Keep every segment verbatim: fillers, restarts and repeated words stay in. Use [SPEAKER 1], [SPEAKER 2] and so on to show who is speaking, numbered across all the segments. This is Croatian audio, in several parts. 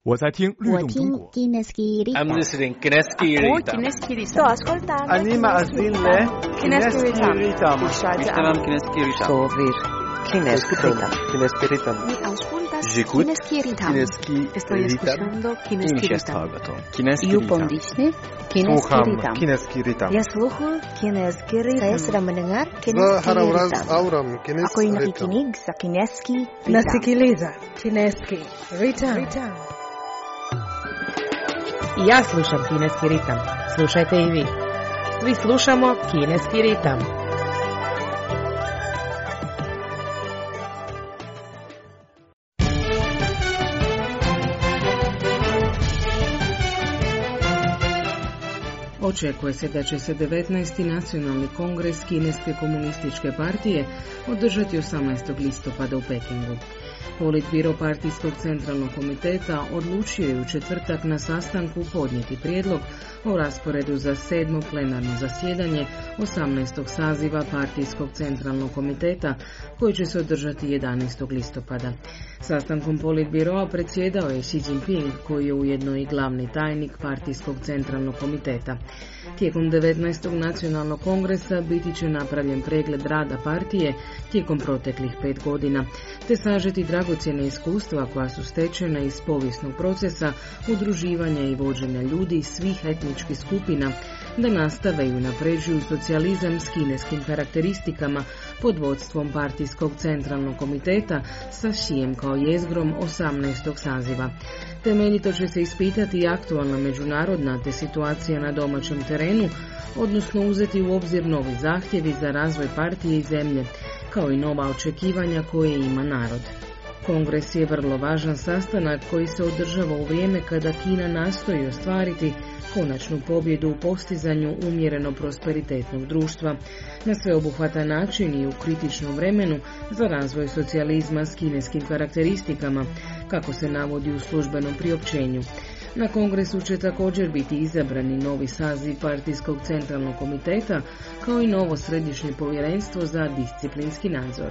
[SPEAKER 1] 我在听律动中国。
[SPEAKER 2] I'm listening Kineski Ritam.
[SPEAKER 3] Sto ascoltando.
[SPEAKER 4] Anima azille
[SPEAKER 3] Kineski Ritam.
[SPEAKER 2] Ishtaram Kineski Ritam.
[SPEAKER 5] Sovir Kineski Ritam.
[SPEAKER 4] Kineski Ritam.
[SPEAKER 3] Mi auscultas
[SPEAKER 2] J'écoute
[SPEAKER 3] Kineski Ritam.
[SPEAKER 4] Kineski
[SPEAKER 3] Estoy escuchando Kineski Ritam.
[SPEAKER 2] Kineski
[SPEAKER 3] You
[SPEAKER 2] Ritam.
[SPEAKER 3] pomnični Kineski
[SPEAKER 4] Sluham
[SPEAKER 3] Ritam.
[SPEAKER 4] Kineski Ritam.
[SPEAKER 3] Ya sluhu Kineski Ritam. Saya sedang mendengar Kineski
[SPEAKER 6] Zaharavraz
[SPEAKER 3] Ritam.
[SPEAKER 6] auram Kineski
[SPEAKER 3] Ako yung
[SPEAKER 6] Ritam.
[SPEAKER 3] nakikinig sa Kineski Ritam.
[SPEAKER 7] Nasikiliza Kineski Ritam. I ja slušam Kineski ritam. Slušajte i vi. Svi slušamo Kineski ritam. Očekuje se da će se devetnaesti nacionalni kongres Kineske komunističke partije održati osamnaestog listopada u Pekingu. Politbiro partijskog centralnog komiteta odlučio je u četvrtak na sastanku podnijeti prijedlog o rasporedu za sedmo plenarno zasjedanje osamnaestog saziva partijskog centralnog komiteta koji će se održati jedanaestog listopada. Sastankom Politbiroa predsjedao je Xi Jinping koji je ujedno i glavni tajnik partijskog centralnog komiteta. Tijekom devetnaestog nacionalnog kongresa biti će napravljen pregled rada partije tijekom proteklih pet godina, te sažeti dragocjena iskustva koja su stečena iz povijesnog procesa udruživanja i vođenja ljudi svih etničkih skupina, da nastave i unapređuju socijalizam s kineskim karakteristikama pod vodstvom partijskog centralnog komiteta sa Xijem kao jezgrom osamnaestog saziva. Temeljito će se ispitati i aktualna međunarodna te situacija na domaćem terenu, odnosno uzeti u obzir novi zahtjevi za razvoj partije i zemlje, kao i nova očekivanja koje ima narod. Kongres je vrlo važan sastanak koji se održava u vrijeme kada Kina nastoji ostvariti konačnu pobjedu u postizanju umjereno prosperitetnog društva na sveobuhvatan način i u kritičnom vremenu za razvoj socijalizma s kineskim karakteristikama, kako se navodi u službenom priopćenju. Na kongresu će također biti izabrani novi saziv partijskog centralnog komiteta, kao i novo središnje povjerenstvo za disciplinski nadzor.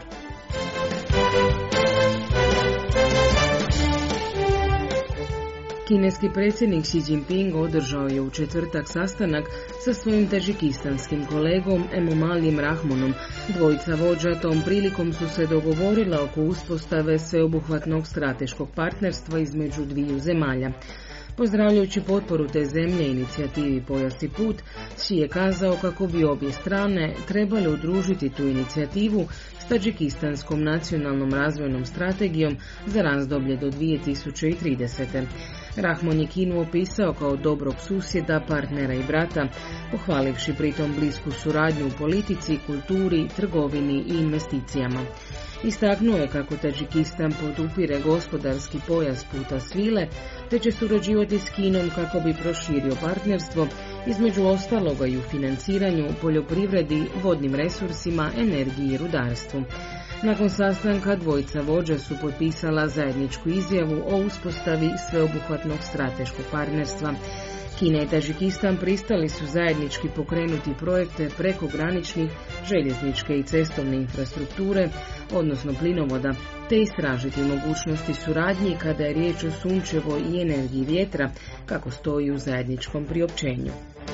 [SPEAKER 7] Kineski predsjednik Xi Jinping održao je u četvrtak sastanak sa svojim tadžikistanskim kolegom Emomalijem Rahmonom. Dvojica vođa tom prilikom su se dogovorila oko uspostave sveobuhvatnog strateškog partnerstva između dviju zemalja. Pozdravljajući potporu te zemlje inicijativi Pojas i put, Xi je kazao kako bi obje strane trebale udružiti tu inicijativu s Tadžikistanskom nacionalnom razvojnom strategijom za razdoblje do dvije tisuće tridesete. Rahmon je Kinu opisao kao dobrog susjeda, partnera i brata, pohvalivši pritom blisku suradnju u politici, kulturi, trgovini i investicijama. Istaknuo je kako Tadžikistan podupire gospodarski pojas puta svile, te će surađivati s Kinom kako bi proširio partnerstvo, između ostaloga i u financiranju, poljoprivredi, vodnim resursima, energiji i rudarstvu. Nakon sastanka dvojica vođa su potpisala zajedničku izjavu o uspostavi sveobuhvatnog strateškog partnerstva. Kina i Tadžikistan pristali su zajednički pokrenuti projekte prekograničnih željezničke i cestovne infrastrukture, odnosno plinovoda, te istražiti mogućnosti suradnji kada je riječ o sunčevoj i energiji vjetra, kako stoji u zajedničkom priopćenju.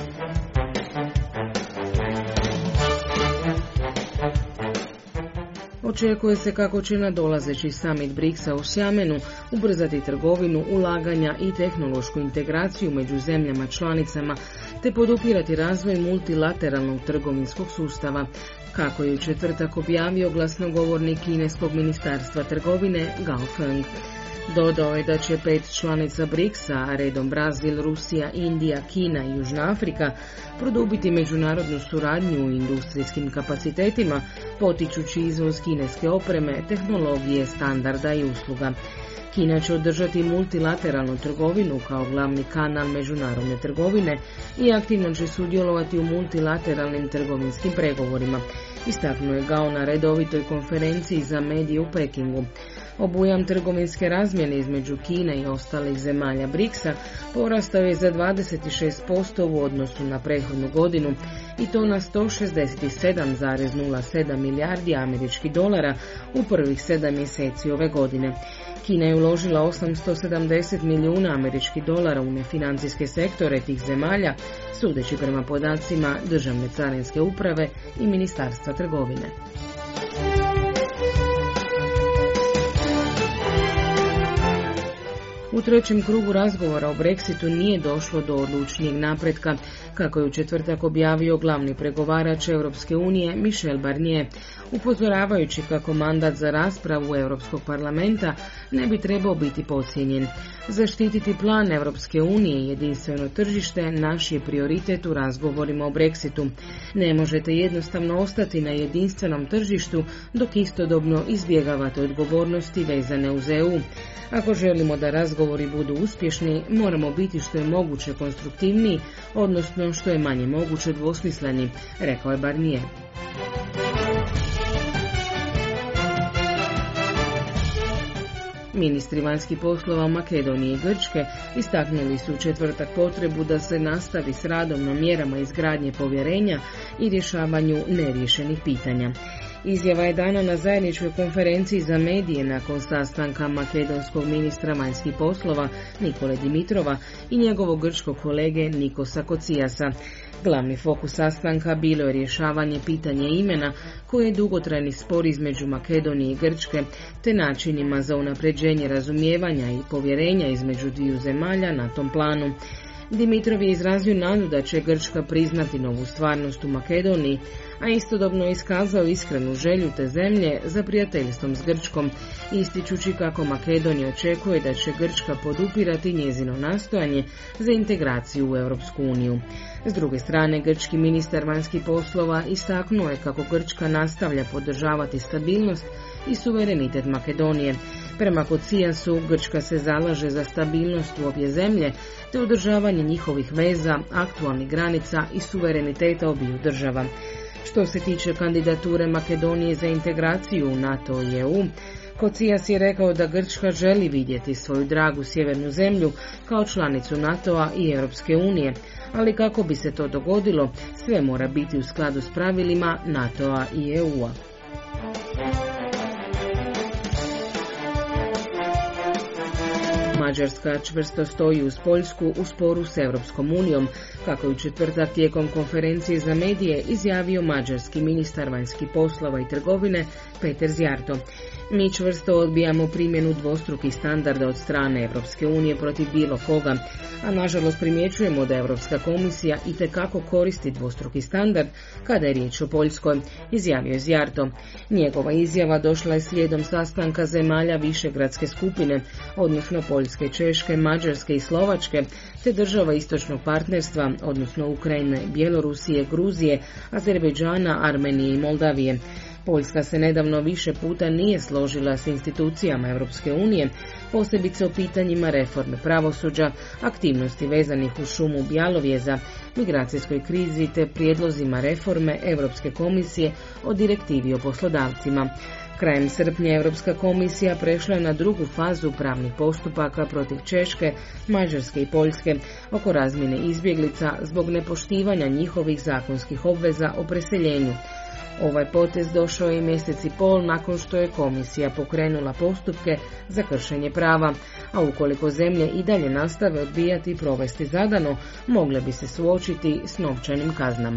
[SPEAKER 7] Očekuje se kako će nadolazeći summit briksa u Xiamenu ubrzati trgovinu, ulaganja i tehnološku integraciju među zemljama članicama, te podupirati razvoj multilateralnog trgovinskog sustava, kako je u četvrtak objavio glasnogovornik kineskog ministarstva trgovine Gao Feng. Dodao je da će pet članica briksa, a redom Brazil, Rusija, Indija, Kina i Južna Afrika, produbiti međunarodnu suradnju u industrijskim kapacitetima, potičući izvoz kineske opreme, tehnologije, standarda i usluga. Kina će održati multilateralnu trgovinu kao glavni kanal međunarodne trgovine i aktivno će sudjelovati u multilateralnim trgovinskim pregovorima, istaknuo je Gao na redovitoj konferenciji za medije u Pekingu. Obujam trgovinske razmjene između Kine i ostalih zemalja briksa porastao je za dvadeset šest posto u odnosu na prethodnu godinu i to na sto šezdeset sedam zarez nula sedam milijardi američkih dolara u prvih sedam mjeseci ove godine. Kina je uložila osamsto sedamdeset milijuna američkih dolara u nefinancijske sektore tih zemalja, sudeći prema podacima Državne carinske uprave i Ministarstva trgovine. U trećem krugu razgovora o Brexitu nije došlo do odlučnijeg napretka, kako je u četvrtak objavio glavni pregovarač Europske unije Michel Barnier, upozoravajući kako mandat za raspravu Europskog parlamenta ne bi trebao biti podcijenjen. Zaštititi plan Europske unije i jedinstveno tržište naš je prioritet u razgovorima o Brexitu. Ne možete jednostavno ostati na jedinstvenom tržištu dok istodobno izbjegavate odgovornosti vezane uz E U. Ako želimo da razgovori budu uspješni, moramo biti što je moguće konstruktivniji, odnosno što je manje moguće dvosmisleni, rekao je Barnier. Ministri vanjskih poslova Makedonije i Grčke istaknuli su u četvrtak potrebu da se nastavi s radom na mjerama izgradnje povjerenja i rješavanju neriješenih pitanja. Izjava je dana na zajedničkoj konferenciji za medije nakon sastanka makedonskog ministra vanjskih poslova Nikole Dimitrova i njegovog grčkog kolege Nikosa Kocijasa. Glavni fokus sastanka bilo je rješavanje pitanja imena, koje je dugotrajni spor između Makedonije i Grčke, te načinima za unapređenje razumijevanja i povjerenja između dviju zemalja na tom planu. Dimitrov je izrazio nadu da će Grčka priznati novu stvarnost u Makedoniji, a istodobno je iskazao iskrenu želju te zemlje za prijateljstvom s Grčkom, ističući kako Makedonija očekuje da će Grčka podupirati njezino nastojanje za integraciju u Europsku uniju. S druge strane, grčki ministar vanjskih poslova istaknuo je kako Grčka nastavlja podržavati stabilnost i suverenitet Makedonije. Prema Kocijasu, Grčka se zalaže za stabilnost u obje zemlje te održavanje njihovih veza, aktualnih granica i suvereniteta obiju država. Što se tiče kandidature Makedonije za integraciju u NATO i E U, Kocijas je rekao da Grčka želi vidjeti svoju dragu sjevernu zemlju kao članicu NATO-a i Europske unije, ali kako bi se to dogodilo, sve mora biti u skladu s pravilima NATO-a i E U-a. Mađarska čvrsto stoji uz Poljsku u sporu s Europskom unijom, kako je u četvrtak tijekom konferencije za medije izjavio mađarski ministar vanjskih poslova i trgovine Peter Zjarto. Mi čvrsto odbijamo primjenu dvostrukih standarda od strane Europske unije protiv bilo koga, a nažalost primjećujemo da Europska komisija itekako koristi dvostruki standard kada je riječ o Poljskoj, izjavio je Zjarto. Njegova izjava došla je slijedom sastanka zemalja Višegradske skupine, odnosno Poljske, Češke, Mađarske i Slovačke, te država istočnog partnerstva, odnosno Ukrajine, Bjelorusije, Gruzije, Azerbejdžana, Armenije i Moldavije. Poljska se nedavno više puta nije složila s institucijama Europske unije, posebice o pitanjima reforme pravosuđa, aktivnosti vezanih uz šumu Bjalovjeza, migracijskoj krizi te prijedlozima reforme Europske komisije o direktivi o poslodavcima. Krajem srpnja Europska komisija prešla na drugu fazu pravnih postupaka protiv Češke, Mađarske i Poljske oko razmjene izbjeglica zbog nepoštivanja njihovih zakonskih obveza o preseljenju. Ovaj potez došao je mjesec i pol nakon što je komisija pokrenula postupke za kršenje prava, a ukoliko zemlje i dalje nastave odbijati i provesti zadano, mogle bi se suočiti s novčanim kaznama.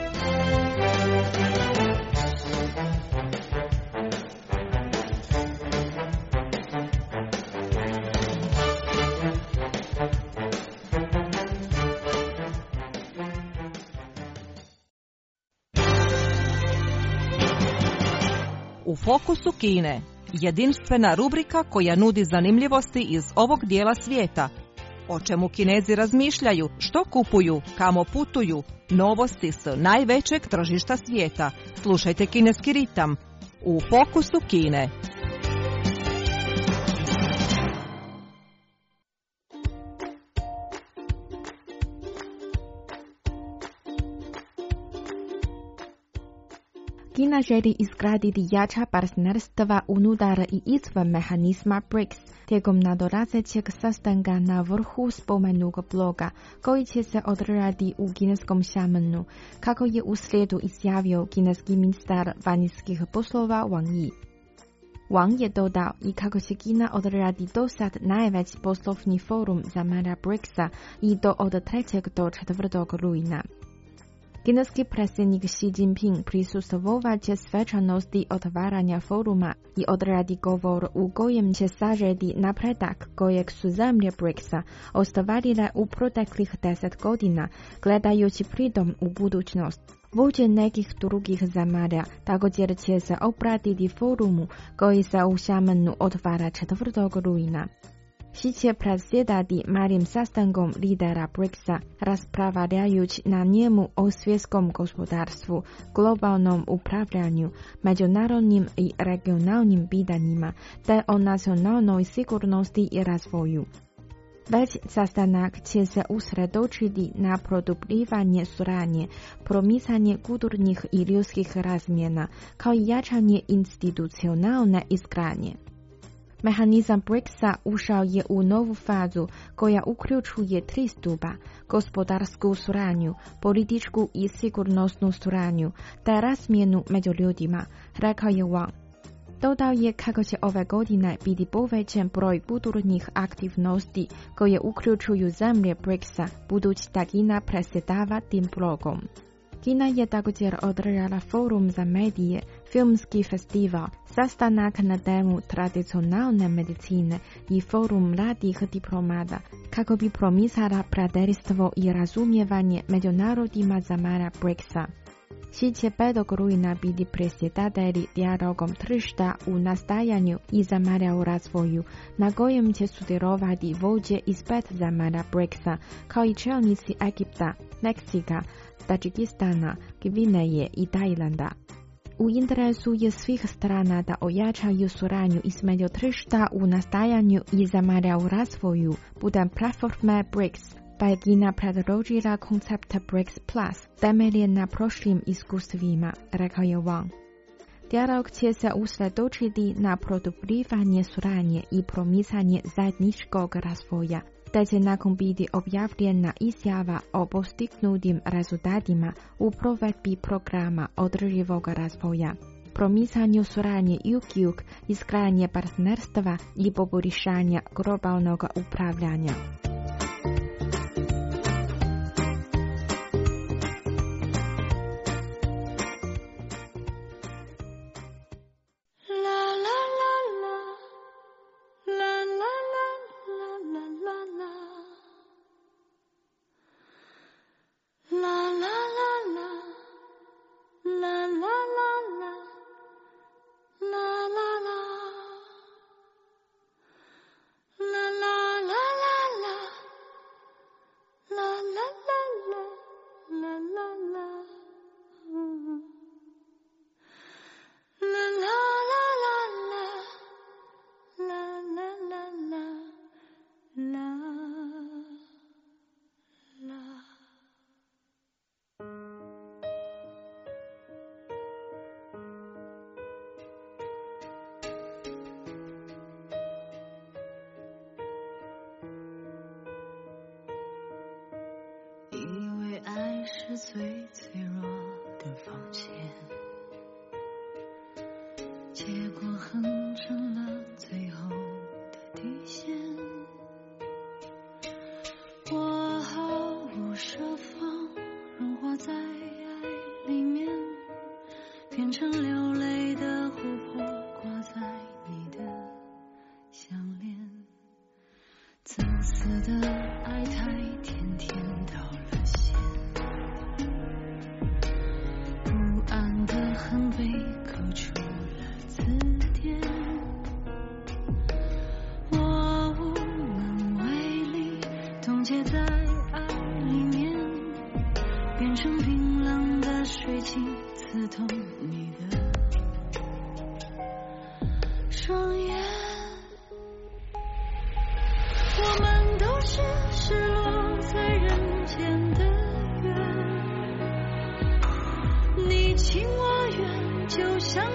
[SPEAKER 1] U fokusu Kine, jedinstvena rubrika koja nudi zanimljivosti iz ovog dijela svijeta. O čemu Kinezi razmišljaju, što kupuju, kamo putuju, novosti s najvećeg tržišta svijeta. Slušajte Kineski ritam u fokusu Kine.
[SPEAKER 6] Kina želi izgraditi jača partnerstva unutar i izvan mehanizma B R I C S tijekom nadolazećeg sastanka na vrhu spomenutog bloka koji će se održati u kineskom Xiamenu, kako je u srijedu izjavio kineski ministar vanjskih poslova Wang Yi. Wang je dodao i kako će Kina održati do sad najveći poslovni forum zemalja B R I C S-a i to od trećeg do četvrtog rujna. Kineski predsjednik Xi Jinping prisustvovat će svečanosti otvaranja foruma i održati govor u kojem će sažeti napredak kojeg su zemlje B R I C S-a ostvarile u proteklih deset godina, gledajući pritom u budućnost. Vođe nekih drugih zemalja također će se obratiti forumu koji se u Xiamenu otvara četvrtog rujna. Xi će predsjedati malim sastankom lidera B R I C S-a, raspravljajući na njemu o svjetskom gospodarstvu, globalnom upravljanju, međunarodnim i regionalnim pitanjima, te o nacionalnoj sigurnosti i razvoju. Već sastanak će se usredočiti na produbljivanje suradnje, promicanje kulturnih i ljudskih razmjena, kao i jačanje institucionalne izgradnje. Mehanizam B R I C S-a ušao je u novu fazu koja uključuje tri stupa: gospodarsku suradnju, političku i sigurnosnu suradnju, te razmjenu među ljudima, rekao je Wang. Dodao je kako će ove godine biti povećan broj kulturnih aktivnosti koje uključuju zemlje B R I C S-a, budući da Kina predsjedava tim blogom. Kina je također održala forum za medije, filmski festival, sastanak na temu tradicionalne medicine i forum mladih diplomata, kako bi promicala prijateljstvo i razumijevanje među narodima zemalja B R I C S-a. Xi će petog rujna biti predsjedatelj dijalogom tržišta u nastajanju i zemalja u razvoju, na kojem će sudjelovati vođe iz pet zemalja B R I C S-a, kao i čelnici Egipta, Meksika, Tadžikistana, Gvineje i Tajlanda. U interesu je svih strana da ojačaju suradnju između tržišta u nastajanju i zemalja u razvoju putem platforme B R I C S, pa je Kina predložila koncept B R I C S Plus, temeljen na prošlim iskustvima, rekao je Wang. Dijalog će se usredočiti na produbljivanje suradnje i promicanje zajedničkog razvoja, te će nakon biti objavljena izjava o postignutim rezultatima u provedbi programa održivog razvoja, promicanju suradnje jug-jug, izgradnje partnerstva i poboljšanja globalnog upravljanja.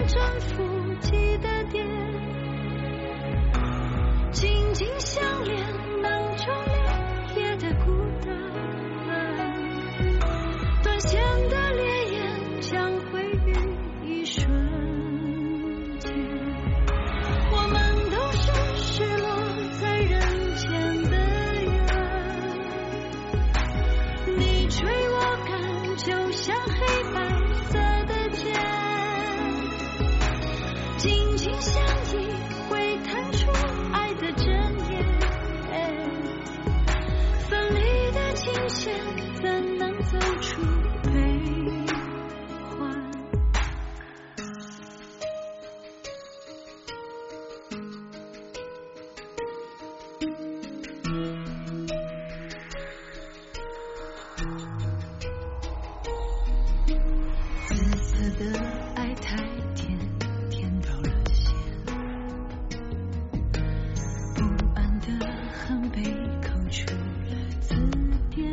[SPEAKER 8] 征服记得点，紧紧相连，能照亮夜的孤单。断线的烈焰将会于一瞬间，我们都是失落在人间的缘。你追我赶，就像黑白色的剑，紧紧相依会弹出爱的针眼。分离的琴弦怎能走出悲欢？紫色的爱太甜，甜到了线，不安的恨被扣出了字典，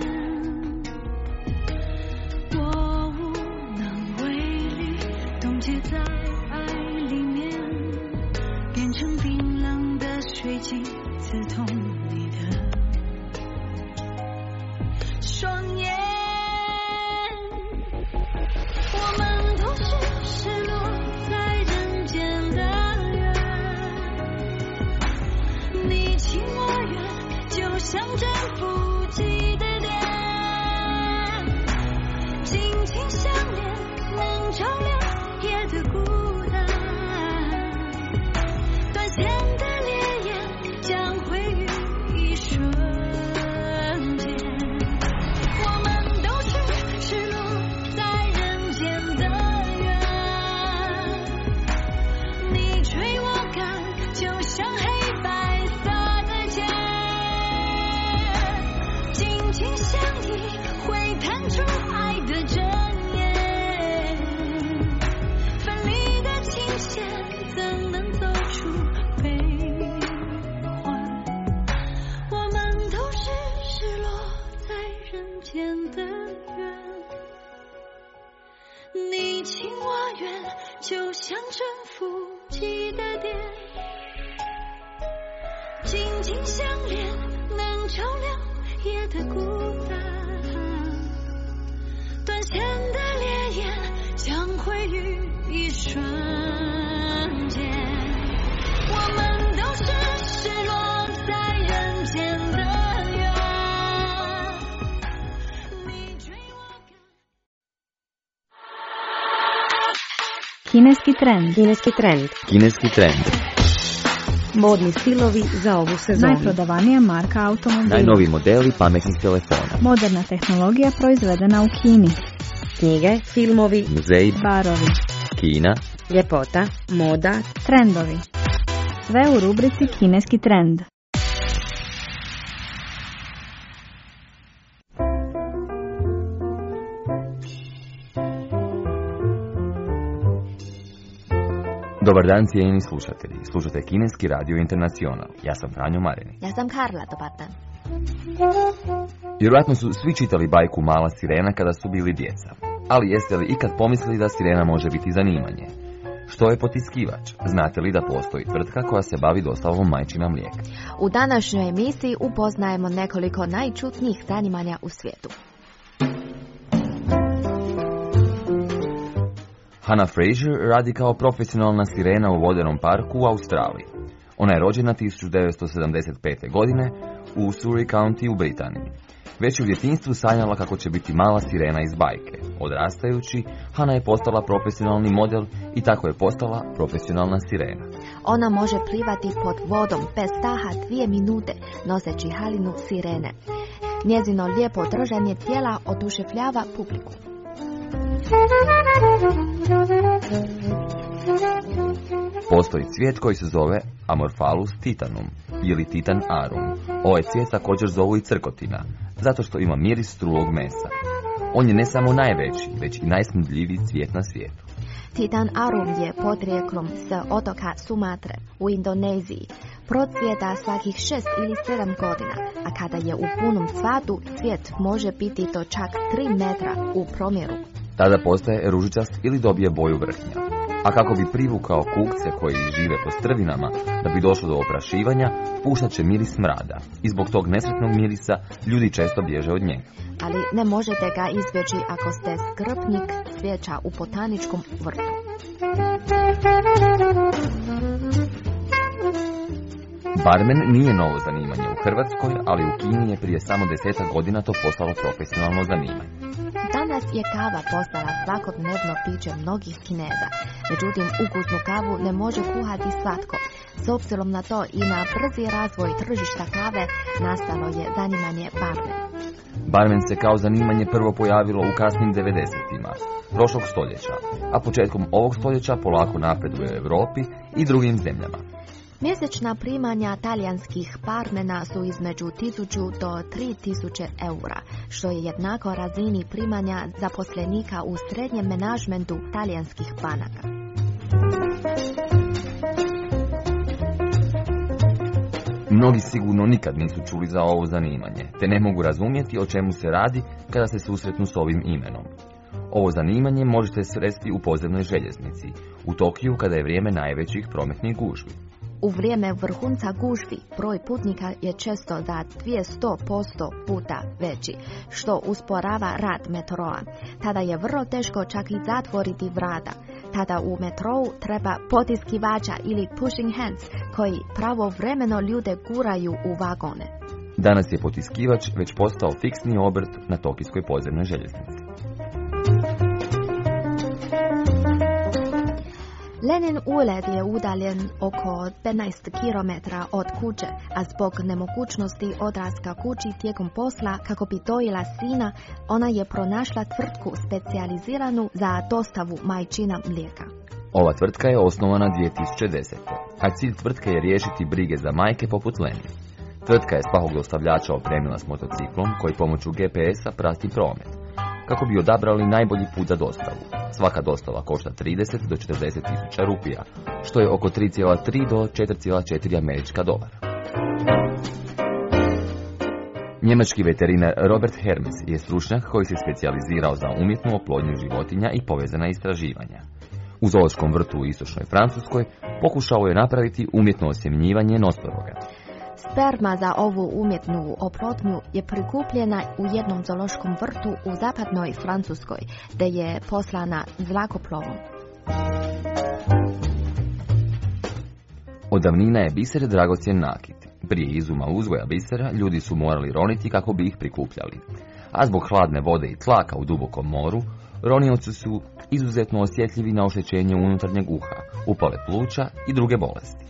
[SPEAKER 8] 我无能为力，冻结在爱里面，变成冰冷的水晶，刺痛你的双眼。我们都是失落在人间的缘，你情我愿，就像征服记得点，紧紧相连，能照亮夜的孤单。断线的烈焰将会于一瞬间，我们都是失落在人间的缘，你追我赶，就像黑白色的剑，紧紧相依会弹出爱的针眼。分离的琴弦怎能走出悲欢？我们都是失落在人间的缘，你情我愿，就像征服记得点，紧紧相连，能照亮夜的孤单。断线的烈焰将会于一瞬间，我们都是失落在人间的缘，你追我赶。
[SPEAKER 9] Kineski trend.
[SPEAKER 5] Kineski trend.
[SPEAKER 2] Kineski trend.
[SPEAKER 5] Modni stilovi za ovu sezonu.
[SPEAKER 9] Najprodavanija marka automobila.
[SPEAKER 2] Najnoviji modeli pametnih telefona.
[SPEAKER 9] Moderna tehnologija proizvedena u Kini.
[SPEAKER 5] Knjige, filmovi,
[SPEAKER 2] Muzeji,
[SPEAKER 9] Barovi.
[SPEAKER 2] Kina,
[SPEAKER 5] ljepota, moda,
[SPEAKER 9] Trendovi. Sve u rubrici Kineski trend.
[SPEAKER 10] Dobar dan cijenjeni slušatelji. Slušate Kineski radio Internacional. Ja sam Franjo Mareni.
[SPEAKER 3] Ja sam Karla, dobar dan.
[SPEAKER 10] Vjerojatno su svi čitali bajku Mala sirena kada su bili djeca. Ali jeste li ikad pomislili da sirena može biti zanimanje? Što je potiskivač? Znate li da postoji tvrtka koja se bavi dostavom majčina mlijeka?
[SPEAKER 3] U današnjoj emisiji upoznajemo nekoliko najčudnijih zanimanja u svijetu.
[SPEAKER 10] Hannah Fraser radi kao profesionalna sirena u vodenom parku u Australiji. Ona je rođena tisuću devetsto sedamdeset pete. godine u Surrey County u Britaniji. Već u djetinjstvu sanjala kako će biti mala sirena iz bajke. Odrastajući, Hannah je postala profesionalni model i tako je postala profesionalna sirena.
[SPEAKER 3] Ona može plivati pod vodom bez daha dvije minute, noseći halinu sirene. Njezino lijepo držanje tijela oduševljava publiku.
[SPEAKER 10] Postoji cvijet koji se zove Amorphalus titanum ili titan arum. Ovaj cvijet također zovu i crkotina, zato što ima miris strulog mesa. On je ne samo najveći, već i najsmrdljiviji cvijet na svijetu.
[SPEAKER 3] Titan arum je podrijeklom s otoka Sumatre u Indoneziji. Procvjeta svakih šest ili sedam godina, a kada je u punom cvatu, cvijet može biti do čak tri metra u promjeru.
[SPEAKER 10] Tada postaje ružičast ili dobije boju vrhnja. A kako bi privukao kukce koji žive po strvinama da bi došlo do oprašivanja, puštat će miris smrada. I zbog tog nesretnog mirisa ljudi često bježe od njega.
[SPEAKER 3] Ali ne možete ga izbjeći ako ste skrbnik cvijeća u botaničkom vrtu.
[SPEAKER 10] Barmen nije novo zanimanje u Hrvatskoj, ali u Kini je prije samo desetak godina to postalo profesionalno zanimanje.
[SPEAKER 3] Danas je kava postala svakodnevno piće mnogih Kineza. Međutim, ukusnu kavu ne može kuhati svatko. S obzirom na to i na brzi razvoj tržišta kave nastalo je zanimanje barmen.
[SPEAKER 10] Barmen se kao zanimanje prvo pojavilo u kasnim devedesetima prošlog stoljeća, a početkom ovog stoljeća polako napreduje u Europi i drugim zemljama.
[SPEAKER 3] Mjesečna primanja talijanskih barmena su između tisuću do tri tisuće eura, što je jednako razini primanja zaposlenika u srednjem menadžmentu talijanskih banaka.
[SPEAKER 10] Mnogi sigurno nikad nisu čuli za ovo zanimanje, te ne mogu razumjeti o čemu se radi kada se susretnu s ovim imenom. Ovo zanimanje možete sresti u podzemnoj željeznici, u Tokiju kada je vrijeme najvećih prometnih gužvi.
[SPEAKER 3] U vrijeme vrhunca gužvi broj putnika je često za dvjesto posto puta veći, što usporava rad metroa. Tada je vrlo teško čak i zatvoriti vrata. Tada u metrou treba potiskivača ili pushing hands koji pravovremeno ljude guraju u vagone.
[SPEAKER 10] Danas je potiskivač već postao fiksni obrt na tokijskoj podzemnoj željeznici.
[SPEAKER 3] Lenin ured je udaljen oko petnaest kilometara od kuće, a zbog nemogućnosti odlaska kući tijekom posla kako bi dojila sina, ona je pronašla tvrtku specijaliziranu za dostavu majčina mlijeka.
[SPEAKER 10] Ova tvrtka je osnovana dvije tisuće desete. a cilj tvrtke je riješiti brige za majke poput Leni. Tvrtka je svakog dostavljača opremila s motociklom koji pomoću G P S-a prati promet, kako bi odabrali najbolji put za dostavu. Svaka dostava košta trideset do četrdeset tisuća rupija, što je oko tri zarez tri do četiri zarez četiri američka dolara. Njemački veterinar Robert Hermes je stručnjak koji se specijalizirao za umjetnu oplodnju životinja i povezana istraživanja. U zoološkom vrtu u istočnoj Francuskoj pokušao je napraviti umjetno osjemenjivanje nosoroga.
[SPEAKER 3] Sperma za ovu umjetnu oplodnju je prikupljena u jednom zoološkom vrtu u zapadnoj Francuskoj, gdje je poslana zrakoplovom.
[SPEAKER 10] Od davnina je biser dragocjen nakit. Prije izuma uzgoja bisera ljudi su morali roniti kako bi ih prikupljali. A zbog hladne vode i tlaka u dubokom moru, ronioci su izuzetno osjetljivi na oštećenje unutarnjeg uha, upale pluća i druge bolesti.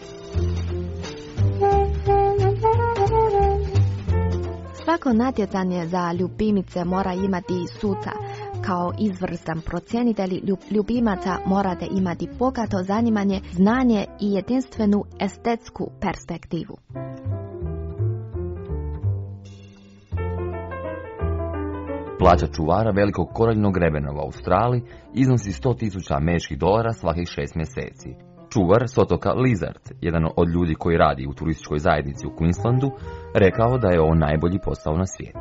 [SPEAKER 3] Svako natjecanje za ljubimice mora imati suca. Kao izvrstan procjenitelj ljubimaca morate imati bogato zanimanje, znanje i jedinstvenu estetsku perspektivu.
[SPEAKER 10] Plaća čuvara velikog koraljnog grebena u Australiji iznosi sto tisuća američkih dolara svakih šest mjeseci. Čuvar s otoka Lizard, jedan od ljudi koji radi u turističkoj zajednici u Queenslandu, rekao da je on najbolji posao na svijetu.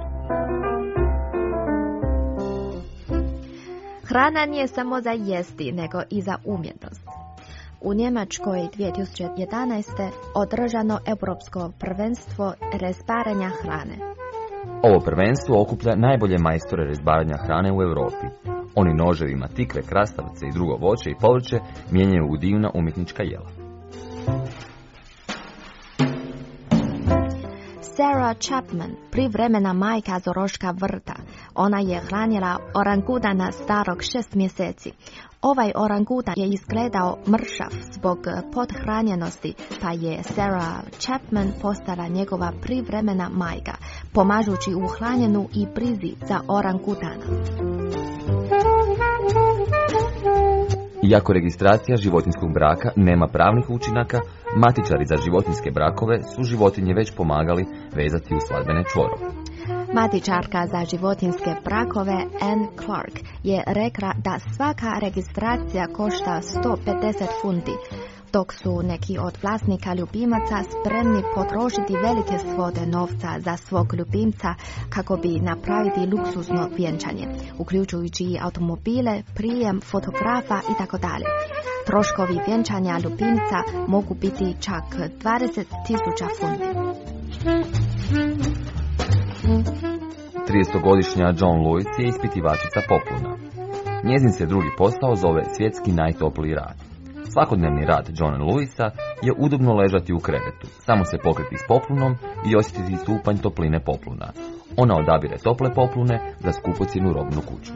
[SPEAKER 3] Hrana nije samo za jesti, nego i za umjetnost. U Njemačkoj dvije tisuće jedanaeste održano europsko prvenstvo rezbaranja hrane.
[SPEAKER 10] Ovo prvenstvo okuplja najbolje majstore rezbaranja hrane u Europi. Oni noževima tikve, krastavce i drugo voće i povrće mijenjaju u divna umjetnička jela.
[SPEAKER 3] Sarah Chapman, privremena majka zoološka vrta. Ona je hranila orangutana starog šest mjeseci. Ovaj orangutan je izgledao mršav zbog pothranjenosti, pa je Sarah Chapman postala njegova privremena majka, pomažući u hranjenju i brizi za orangutana.
[SPEAKER 10] Iako registracija životinjskog braka nema pravnih učinaka, matičari za životinjske brakove su životinje već pomagali vezati u svadbene čvorove.
[SPEAKER 3] Matičarka za životinjske brakove Anne Clark je rekla da svaka registracija košta sto pedeset funti. dok su neki od vlasnika ljubimaca spremni potrošiti velike svote novca za svog ljubimca kako bi napraviti luksuzno vjenčanje, uključujući i automobile, prijem, fotografa i tako dalje. Troškovi vjenčanja ljubimca mogu biti čak dvadeset tisuća funti.
[SPEAKER 10] tridesetogodišnja John Lewis je ispitivačica popluna. Njezin se drugi posao zove svjetski najtopliji rad. Svakodnevni rad Johna Lewisa je udobno ležati u krevetu, samo se pokriti s poplunom i osjetiti stupanj topline popluna. Ona odabire tople poplune za skupocjenu robnu kuću.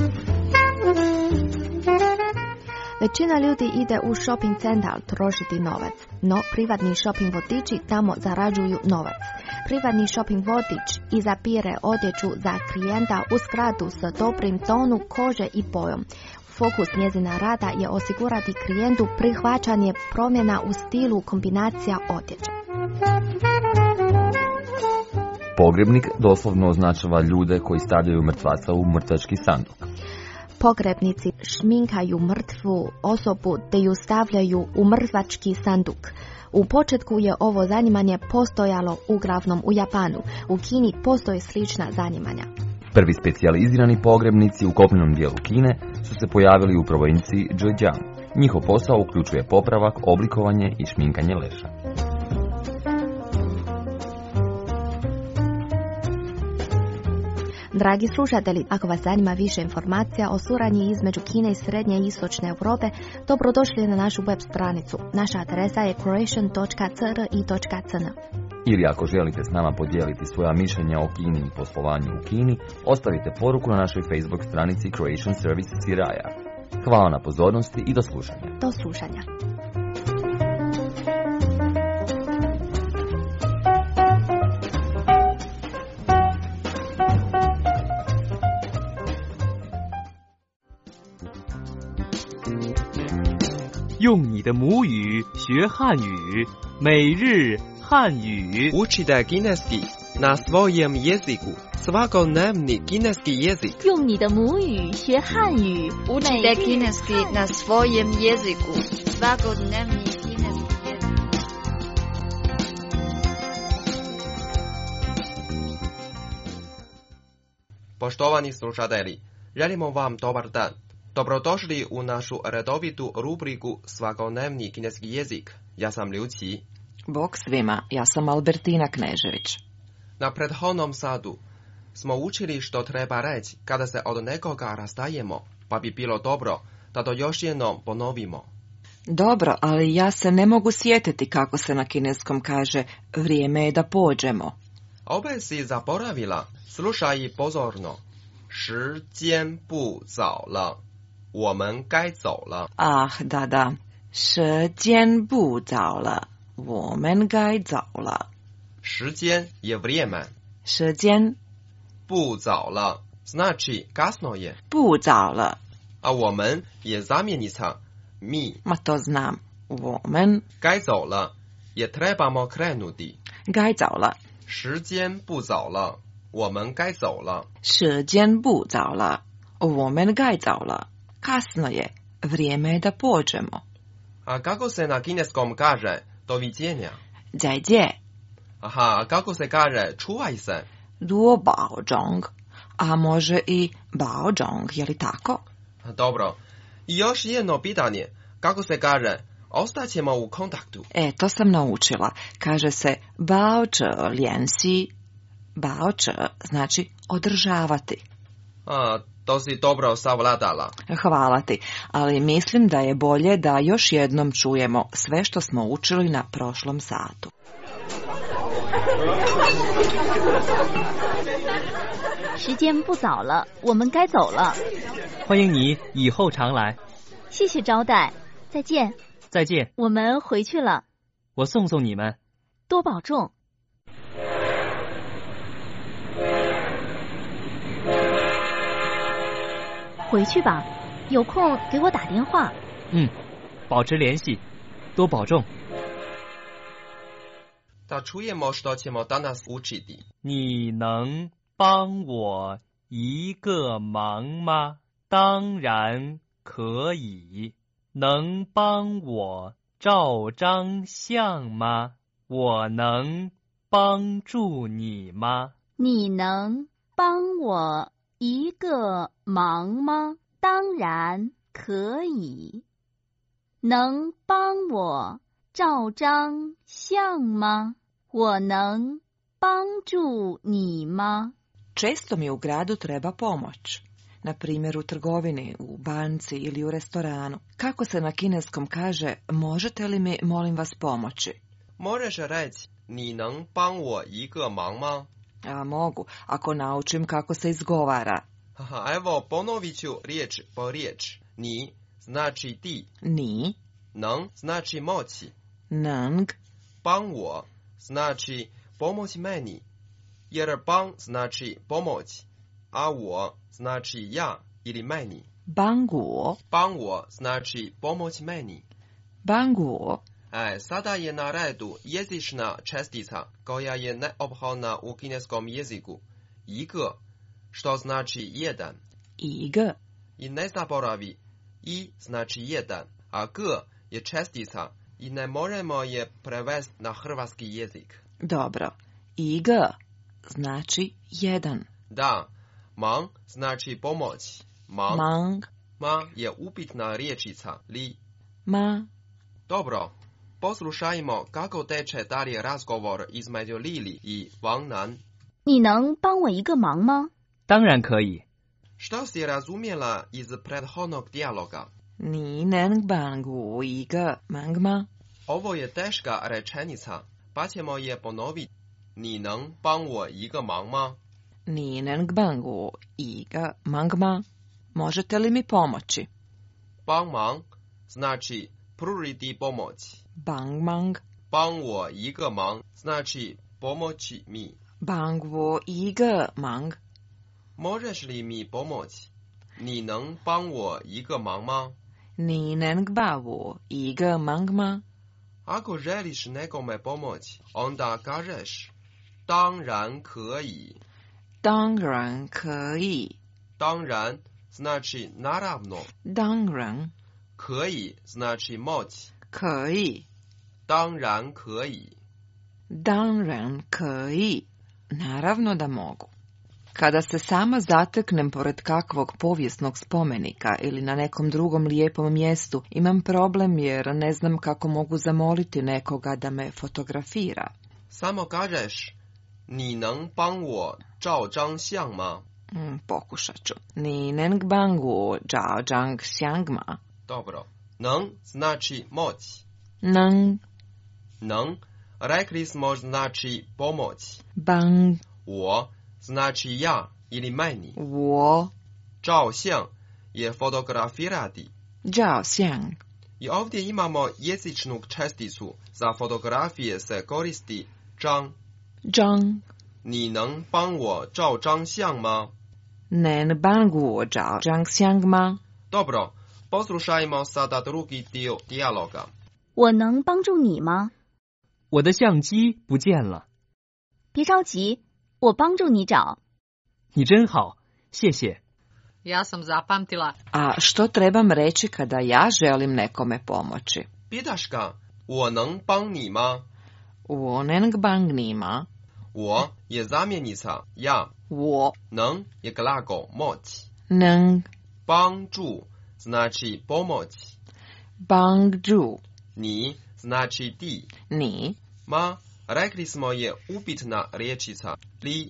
[SPEAKER 3] Većina ljudi ide u shopping centar trošiti novac, no privatni shopping vodiči tamo zarađuju novac. Privatni shopping vodič izabire odjeću za klijenta u skladu s dobrim tonu kože i bojom. Fokus njezina rada je osigurati klijentu prihvaćanje promjena u stilu kombinacija odjeće.
[SPEAKER 10] Pogrebnik doslovno označava ljude koji stavljaju mrtvaca u mrtvački sanduk.
[SPEAKER 3] Pogrebnici šminkaju mrtvu osobu te ju stavljaju u mrtvački sanduk. U početku je ovo zanimanje postojalo uglavnom u Japanu. U Kini postoje slična zanimanja.
[SPEAKER 10] Prvi specijalizirani pogrebnici u kopnenom dijelu Kine su se pojavili u provinciji Zhejiang. Njihov posao uključuje popravak, oblikovanje i šminkanje leša.
[SPEAKER 3] Dragi slušatelji, ako vas zanima više informacija o suradnji između Kine i Srednje i Istočne Europe, dobrodošli na našu web stranicu. Naša adresa je croatian dot c r i dot c n.
[SPEAKER 10] Ili ako želite s nama podijeliti svoja mišljenja o Kini i poslovanju u Kini, ostavite poruku na našoj Facebook stranici Croatian Service Siraja. Hvala na pozornosti i do slušanja.
[SPEAKER 3] Do slušanja.
[SPEAKER 11] 用你的母语学汉语，每日汉语。
[SPEAKER 12] Učite kineski na svojem jeziku. Svakodnevni kineski jezik.
[SPEAKER 13] 用你的母语学汉语。
[SPEAKER 14] Učite kineski na svojem jeziku. Svakodnevni kineski jezik.
[SPEAKER 12] Poštovani slušatelji, želimo vam dobar dan. Dobrodošli u našu redovitu rubriku Svakodnevni kineski jezik. Ja sam Liu Qi.
[SPEAKER 1] Bog svima, ja sam Albertina Knežević.
[SPEAKER 12] Na prethodnom satu smo učili što treba reći kada se od nekoga rastajemo, pa bi bilo dobro da to još jednom ponovimo.
[SPEAKER 1] Dobro, ali ja se ne mogu sjetiti kako se na kineskom kaže vrijeme je da pođemo.
[SPEAKER 12] Opet si zaboravila. Slušaj pozorno. 时间不早了，我们该走了。
[SPEAKER 1] Ah, da, da. 时间不早了，我们该走了。
[SPEAKER 12] 时间 je vrijeme.
[SPEAKER 1] 时间
[SPEAKER 12] 不早了 znači kasno je.
[SPEAKER 1] 不早了
[SPEAKER 12] a 我们 je zamjenica mi.
[SPEAKER 1] Ma to znam. 我们
[SPEAKER 12] 该走了 je trebamo krenuti.
[SPEAKER 1] 该走了。
[SPEAKER 12] 时间不早了，我们该走了。
[SPEAKER 1] 时间不早了，我们该走了。 Kasno je, vrijeme je da pođemo.
[SPEAKER 12] A kako se na kineskom kaže doviđenja?
[SPEAKER 1] 再见.
[SPEAKER 12] Aha, a kako se kaže čuvaj se?
[SPEAKER 1] 多保重. A može i 保重, je li tako?
[SPEAKER 12] Dobro. I još jedno pitanje. Kako se kaže ostaćemo u kontaktu?
[SPEAKER 1] E, to sam naučila. Kaže se 保持联系. 保持znači održavati.
[SPEAKER 12] A, to si dobro savladala.
[SPEAKER 1] Hvala ti, ali mislim da je bolje da još jednom čujemo sve što smo učili na prošlom satu.
[SPEAKER 13] 时间不早了，我们该走了。
[SPEAKER 11] 欢迎你以后常来。
[SPEAKER 13] 谢谢招待，再见。
[SPEAKER 11] 再见。
[SPEAKER 13] 我们回去了。
[SPEAKER 11] 我送送你们。
[SPEAKER 13] 多保重。 回去吧，有空给我打电话。
[SPEAKER 11] 嗯，保持联系，多保重。
[SPEAKER 12] Da čujemo što ćemo danas učiti.
[SPEAKER 11] 你能帮我一个忙吗？当然可以。能帮我照张相吗？我能帮助你吗？
[SPEAKER 13] 你能帮我一个忙吗？当然可以。能帮我照张相吗？我能帮助你吗？
[SPEAKER 1] Često mi u gradu treba pomoć. Na primjer u trgovini, u banci ili u restoranu. Kako se na kineskom kaže, možete li mi, molim vas, pomoći?
[SPEAKER 12] Možeš reći, ni neng bang wo yi ge mang ma?
[SPEAKER 1] A mogu, ako naučim kako se izgovara.
[SPEAKER 12] Haha, evo, ponovit ću riječ po riječ. Ni znači ti.
[SPEAKER 1] Ni.
[SPEAKER 12] Neng znači moći.
[SPEAKER 1] Neng.
[SPEAKER 12] Bang wo znači pomoć meni. Jer bang znači pomoć, a wo znači ja ili meni.
[SPEAKER 1] Bang wo.
[SPEAKER 12] Bang wo znači pomoć meni.
[SPEAKER 1] Bang wo.
[SPEAKER 12] E, sada je na redu jezična čestica koja je neophodna u kineskom jeziku. I ge, što znači jedan.
[SPEAKER 1] I ge.
[SPEAKER 12] I ne zaboravi, i znači jedan, a ge je čestica i ne možemo je prevesti na hrvatski jezik.
[SPEAKER 1] Dobro, i ge znači jedan.
[SPEAKER 12] Da, mang znači pomoć. Mang.
[SPEAKER 1] Mang.
[SPEAKER 12] Ma je upitna riječica, li.
[SPEAKER 1] Ma.
[SPEAKER 12] Dobro, poslušajmo kako teče dalje razgovor između Lili i Wang Nan.
[SPEAKER 13] 你能帮我一个忙吗？
[SPEAKER 11] 当然可以。
[SPEAKER 12] Što si razumjela iz prethodnog dijaloga?
[SPEAKER 1] Ni neng bang wo yi ge mang ma?
[SPEAKER 12] Ovo je teška rečenica, pa ćemo je ponoviti. Ni neng bang wo yi ge mang ma?
[SPEAKER 1] Ni neng bang wo yi ge mang ma? Možete li mi pomoći?
[SPEAKER 12] Bang mang znači pružiti pomoć.
[SPEAKER 1] Bang mang.
[SPEAKER 12] Bang wo yi ge mang znači pomoći mi.
[SPEAKER 1] Bang wo yi ge mang.
[SPEAKER 12] Možeš li mi pomoći? Ni neng bang wo yi ge mang ma?
[SPEAKER 1] Ni neng ba wo yi ge mang ma?
[SPEAKER 12] Ako želiš nekome pomoći, onda kažeš 当然可以.
[SPEAKER 1] 当然可以.
[SPEAKER 12] 当然 znači naravno.
[SPEAKER 1] 当然.
[SPEAKER 12] 可以 znači moć.
[SPEAKER 1] 可以.
[SPEAKER 12] 当然可以.
[SPEAKER 1] 当然可以. Naravno da mogu. Kada se sama zateknem pored kakvog povijesnog spomenika ili na nekom drugom lijepom mjestu, imam problem jer ne znam kako mogu zamoliti nekoga da me fotografira.
[SPEAKER 12] Samo kažeš, ni neng bang wo zhao zhang xiang ma?
[SPEAKER 1] Mm, pokušat ću. Ni neng bang wo zhao zhang xiang ma?
[SPEAKER 12] Dobro. Neng znači moć.
[SPEAKER 1] Neng.
[SPEAKER 12] Neng, rekli smo znači pomoć.
[SPEAKER 1] Bang.
[SPEAKER 12] Wo znači ja ili meni.
[SPEAKER 1] Wo.
[SPEAKER 12] Zhao xiang je fotografirati.
[SPEAKER 1] Zhao xiang.
[SPEAKER 12] I ovdje imamo jezičnu česticu. Za fotografije se koristi zhang.
[SPEAKER 1] Zhang.
[SPEAKER 12] Ni neng bang wo zhao zhang xiang ma?
[SPEAKER 1] Nen bang wo zhao zhang xiang ma?
[SPEAKER 12] Dobro, poslušajmo sada drugi dio dijaloga.
[SPEAKER 13] 我能帮助你吗？
[SPEAKER 11] 我的相机不见了。
[SPEAKER 13] 别着急，我帮助你找。
[SPEAKER 11] 你真好，谢谢。
[SPEAKER 15] Ja sam zapamtila.
[SPEAKER 1] A što trebam reći kada ja želim nekome pomoći?
[SPEAKER 12] Pitaš ga, 我能帮你吗?
[SPEAKER 1] 我能帮你吗?
[SPEAKER 12] 我 je zamjenica ja.
[SPEAKER 1] 我
[SPEAKER 12] 能 je glagol moć.
[SPEAKER 1] 能
[SPEAKER 12] 帮助 znači pomoć.
[SPEAKER 1] 帮助
[SPEAKER 12] ni znači ti.
[SPEAKER 1] ni
[SPEAKER 12] Ma, rekli smo je upitna riječica li.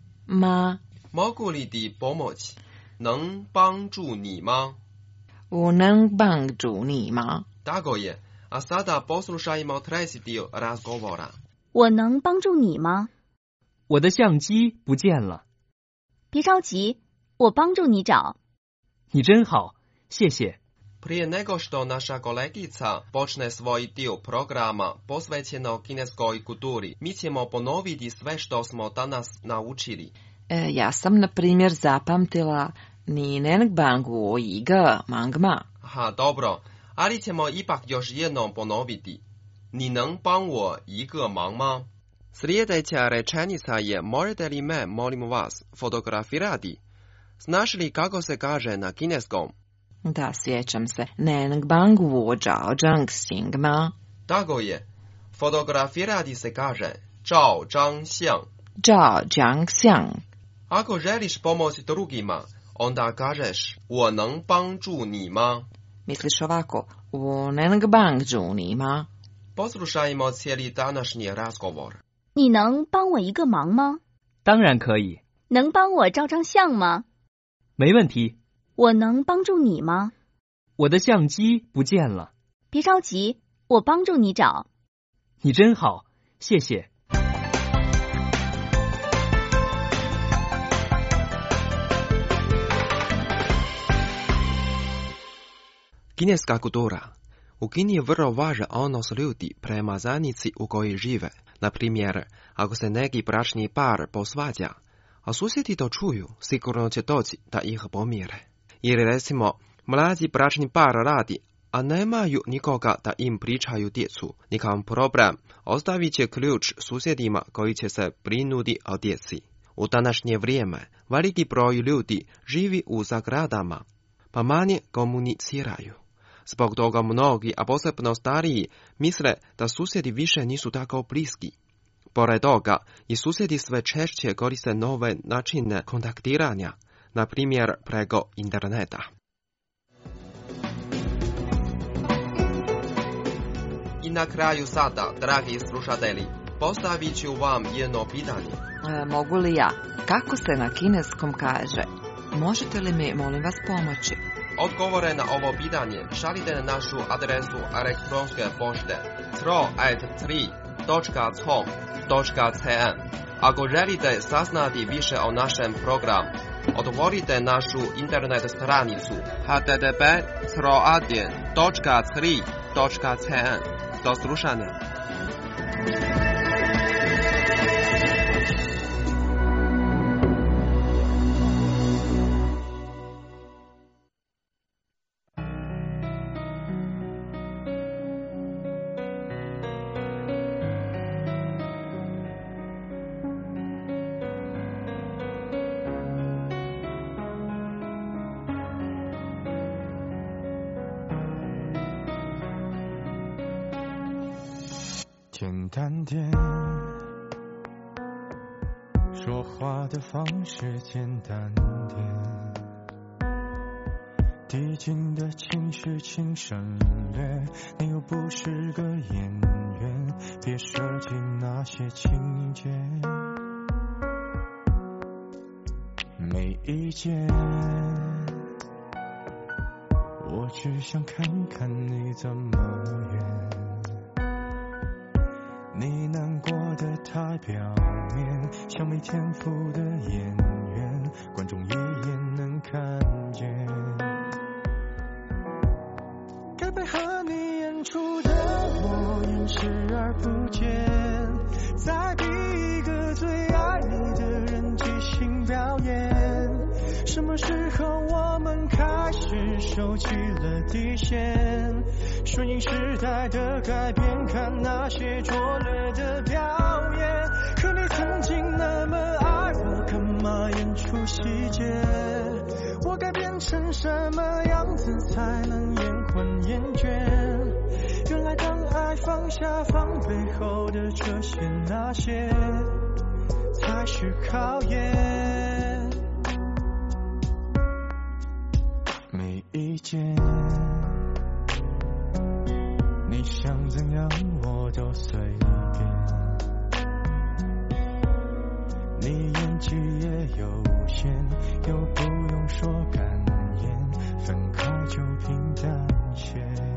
[SPEAKER 1] ma.
[SPEAKER 12] Mogu li ti pomoći? 能帮助你吗?
[SPEAKER 1] 我能帮助你吗?
[SPEAKER 12] Tako je. A sada poslušajmo treći dio razgovora.
[SPEAKER 13] 我能帮助你吗？
[SPEAKER 11] 我的相机不见了。
[SPEAKER 13] 别着急，我帮助你找。
[SPEAKER 11] 你真好，谢谢。
[SPEAKER 12] Prije nego što naša kolegica počne svoj dio programa posvećeno kineskoj kulturi, mi ćemo ponoviti sve što smo danas naučili.
[SPEAKER 1] E, ja sam, na primjer, zapamtila ni neng bang wo yi ge mang ma.
[SPEAKER 12] Aha, dobro, ali ćemo ipak još jednom ponoviti. Ni neng bang wo yi ge mang ma? Sljedeća rečenica je možete li me, molim vas, fotografirati? Znaš li kako se kaže na kineskom?
[SPEAKER 1] Da, sjećam se. Neng bang wo zhao zhang xing ma.
[SPEAKER 12] Такое фотографировать se kaže 照张相.
[SPEAKER 1] 照张相.
[SPEAKER 12] Ako želiš pomoći drugima, onda kažeš 我能帮助你吗?
[SPEAKER 1] Misliš ovako, 我能帮助你吗?
[SPEAKER 12] Poslušajmo cijeli današnji razgovor.
[SPEAKER 13] 你能帮我一个忙吗？
[SPEAKER 11] 当然可以。
[SPEAKER 13] 能帮我照张相吗？
[SPEAKER 11] 没问题。
[SPEAKER 13] 我能帮助你吗？
[SPEAKER 11] 我的相机不见了。
[SPEAKER 13] 别着急，我帮助你找。
[SPEAKER 11] 你真好，谢谢。
[SPEAKER 12] Kineska kultura. U Kini je vrlo važan odnos ljudi prema zajednici u kojoj žive. Na primjer, ako se neki bračni par posvađa, a susjedi to čuju, sigurno će doći da ih pomire. Ili recimo, mlađi bračni par radi, a nemaju nikoga da im pričaju djecu. Nikam problem, ostavit će ključ susjedima koji će se brinuti o djeci. U današnje vrijeme, veliki broj ljudi živi u zagradama, pa manje komuniciraju. Zbog toga mnogi, a posebno stariji, misle da susjedi više nisu tako bliski. Pored toga, i susjedi sve češće koriste nove načine kontaktiranja, na primjer preko interneta. I na kraju sada, dragi slušatelji, postavit ću vam jedno pitanje.
[SPEAKER 1] E, mogu li ja? Kako se na kineskom kaže? Možete li mi, molim vas, pomoći?
[SPEAKER 12] Odgovore na ovo pitanje šaljite na našu adresu elektronske pošte tro at tri točka com točka cn. Ako želite saznati više o našem programu, otvorite našu internet stranicu h t t p točka tri točka cn. Do slušanja.
[SPEAKER 16] 简单点，说话的方式简单点，递进的情绪请省略，你又不是个演员，别设计那些情节。没意见，我只想看看你怎么演。你难过的太表面，像没天赋的演员，观众一眼能看见。该配合你演出的我演视而不见，再逼一个最爱你的人即兴表演。什么时候我们开始收起了底线？顺应时代的改变，看那些拙劣的表演。可你曾经那么爱我，干嘛演出细节？我该变成什么样子才能延缓厌倦？原来当爱放下防备后的这些那些，才是考验。没意见，你想怎样我都随便，你演技也有限，又不用说感言，分开就平淡些。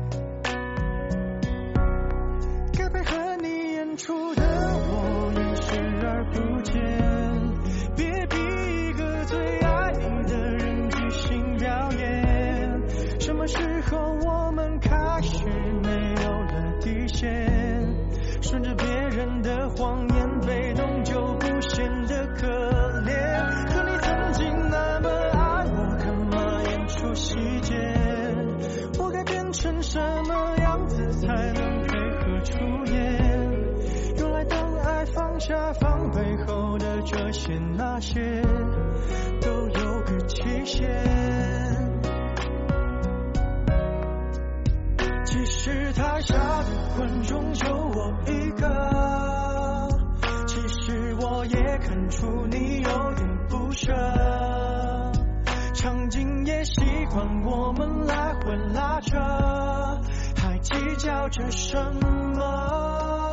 [SPEAKER 16] 该配合你演出的我演视而不见，别逼一个最爱你的人即兴表演。什么时候我们开始没有了底线？顺着别人的谎言，被动就不显得可怜。可你曾经那么爱我，干嘛演出细节？我该变成什么样子才能配合出演？原来当爱放下防备后的这些那些，都有个期限。其实台下的观众就我一个，其实我也看出你有点不舍，场景也习惯我们来回拉扯，还计较着什么？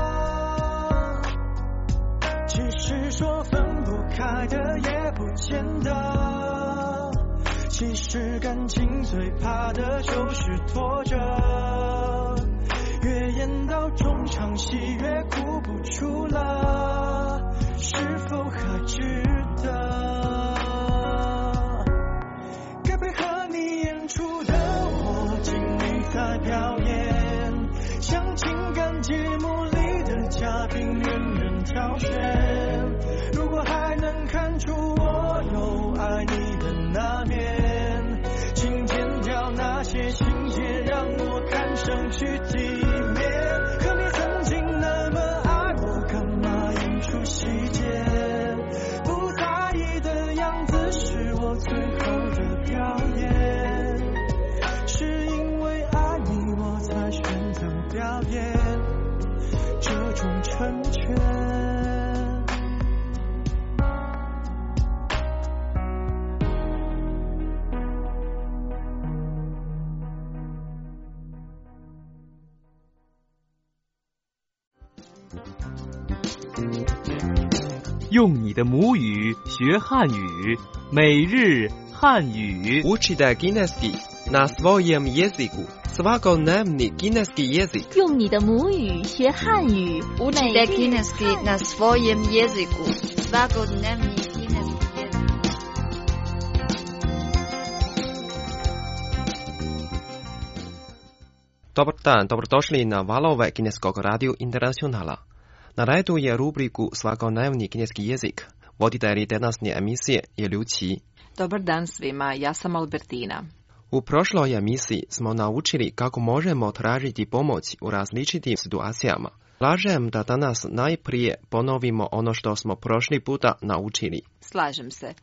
[SPEAKER 16] 其实说分不开的也不见得，其实感情最怕的就是拖着，越演到中场戏越哭不出了，是否还值得？该配合你演出的我尽力在表演，像情感节目里的嘉宾任人挑选，如果还能看出我有爱你的那面，请剪掉那些情节让我看上去体面，可你曾经那么爱我，干嘛演出细节？不在意的样子是我最后的表演，是因为爱你我才选择表演这种成全。
[SPEAKER 11] 用你的母语学汉语，每日汉语。
[SPEAKER 12] Učite kineski na svojem jeziku. Svakodnevni kineski jezik.
[SPEAKER 13] 用你的母语学汉语，
[SPEAKER 14] Učite kineski na svojem jeziku. Svakodnevni kineski jezik.
[SPEAKER 12] Dobar dan, dobrodošli na valove Kineskog radio internacionala. Na redu je rubriku Svakodnevni kineski jezik. Voditelj današnje emisije je Liu Qi.
[SPEAKER 1] Dobar dan svima, ja sam Albertina.
[SPEAKER 12] U prošloj emisiji smo naučili kako možemo tražiti pomoć u različitim situacijama. Slažem da danas najprije ponovimo ono što smo prošli puta naučili.
[SPEAKER 1] Slažem se.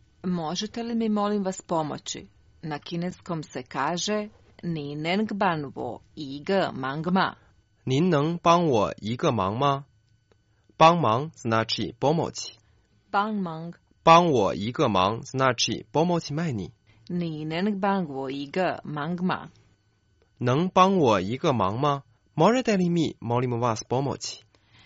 [SPEAKER 1] Možete li mi molim vas pomoći? Na kineskom se kaže Ni neng ban wo yi ge mang ma.
[SPEAKER 12] 您能帮我一个忙吗？帮忙 znači pomoći.
[SPEAKER 1] 帮忙。
[SPEAKER 12] 帮我一个忙 znači pomoći meni.
[SPEAKER 1] Ni neng ban wo yi ge mang ma.
[SPEAKER 12] 能帮我一个忙吗？ Možete li mi, molim vas, pomoći?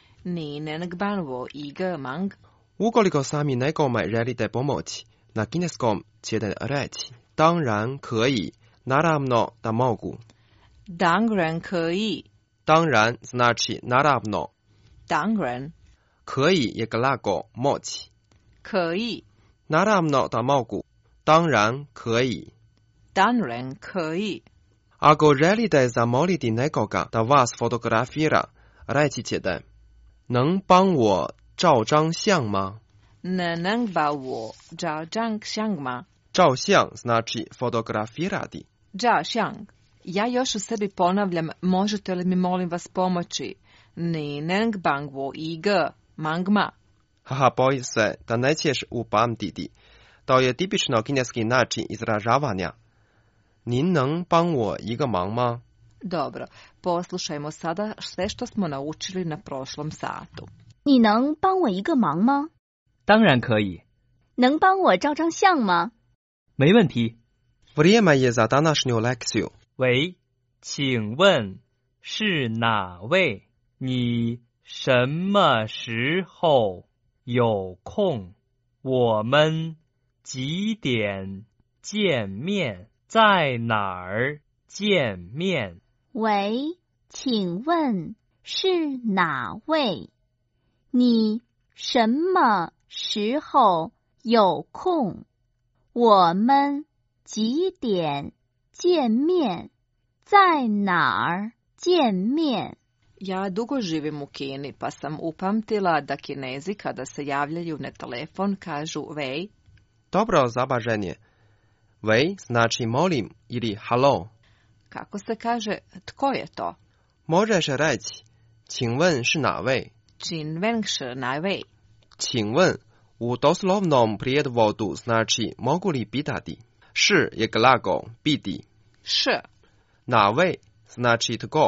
[SPEAKER 1] Ni neng ban wo yi ge mang.
[SPEAKER 12] Ukoliko sami nekome želite pomoći, na kineskom ćete reći 当然可以 naravno da mogu.
[SPEAKER 1] 当然可以。
[SPEAKER 12] 当然 znači naravno.
[SPEAKER 1] 当然。
[SPEAKER 12] 可以je glagol moći.
[SPEAKER 1] 可以。
[SPEAKER 12] Naravno da mogu. 当然可以。
[SPEAKER 1] 当然可以。
[SPEAKER 12] Ako želite zamoliti nekoga da vas fotografira, reći ćete 能帮我照张相吗？
[SPEAKER 1] Ne neng ba wo zhao zhang xiang ma.
[SPEAKER 12] 照相 znači fotografirati.
[SPEAKER 1] 照相. Ja još u sebi ponavljam, možete li mi molim vas pomoći? Ni neng bang wo yi ge mang ma.
[SPEAKER 12] Haha, boj se da nećeš upamtiti. To je tipično kineski način izražavanja. 您能帮我一个忙吗？
[SPEAKER 1] Dobro, poslušajmo sada sve što smo naučili na prošlom satu.
[SPEAKER 13] 你能帮我一个忙吗？
[SPEAKER 11] 当然可以。
[SPEAKER 13] 能帮我照张相吗？
[SPEAKER 11] 没问题。
[SPEAKER 12] Vrijeme je za današnju lekciju.
[SPEAKER 11] 喂，请问是哪位？你什么时候有空？我们几点见面？在哪儿见面？
[SPEAKER 13] 喂，请问是哪位？你什么时候有空？我们几点见面？在哪儿见面？
[SPEAKER 1] Ja dugo živim u Kini, pa sam upamtila da Kinezi kada se javljaju na telefon kažu vej.
[SPEAKER 12] Dobro zabaženje. Vej znači molim ili halo.
[SPEAKER 1] Kako se kaže tko je to?
[SPEAKER 12] Možeš reći 请问是哪位?
[SPEAKER 1] 请问是哪位?
[SPEAKER 12] 请问 u doslovnom prijevodu znači mogu li pitati. 是 je glagol biti.
[SPEAKER 1] 是
[SPEAKER 12] 哪位 znači tko.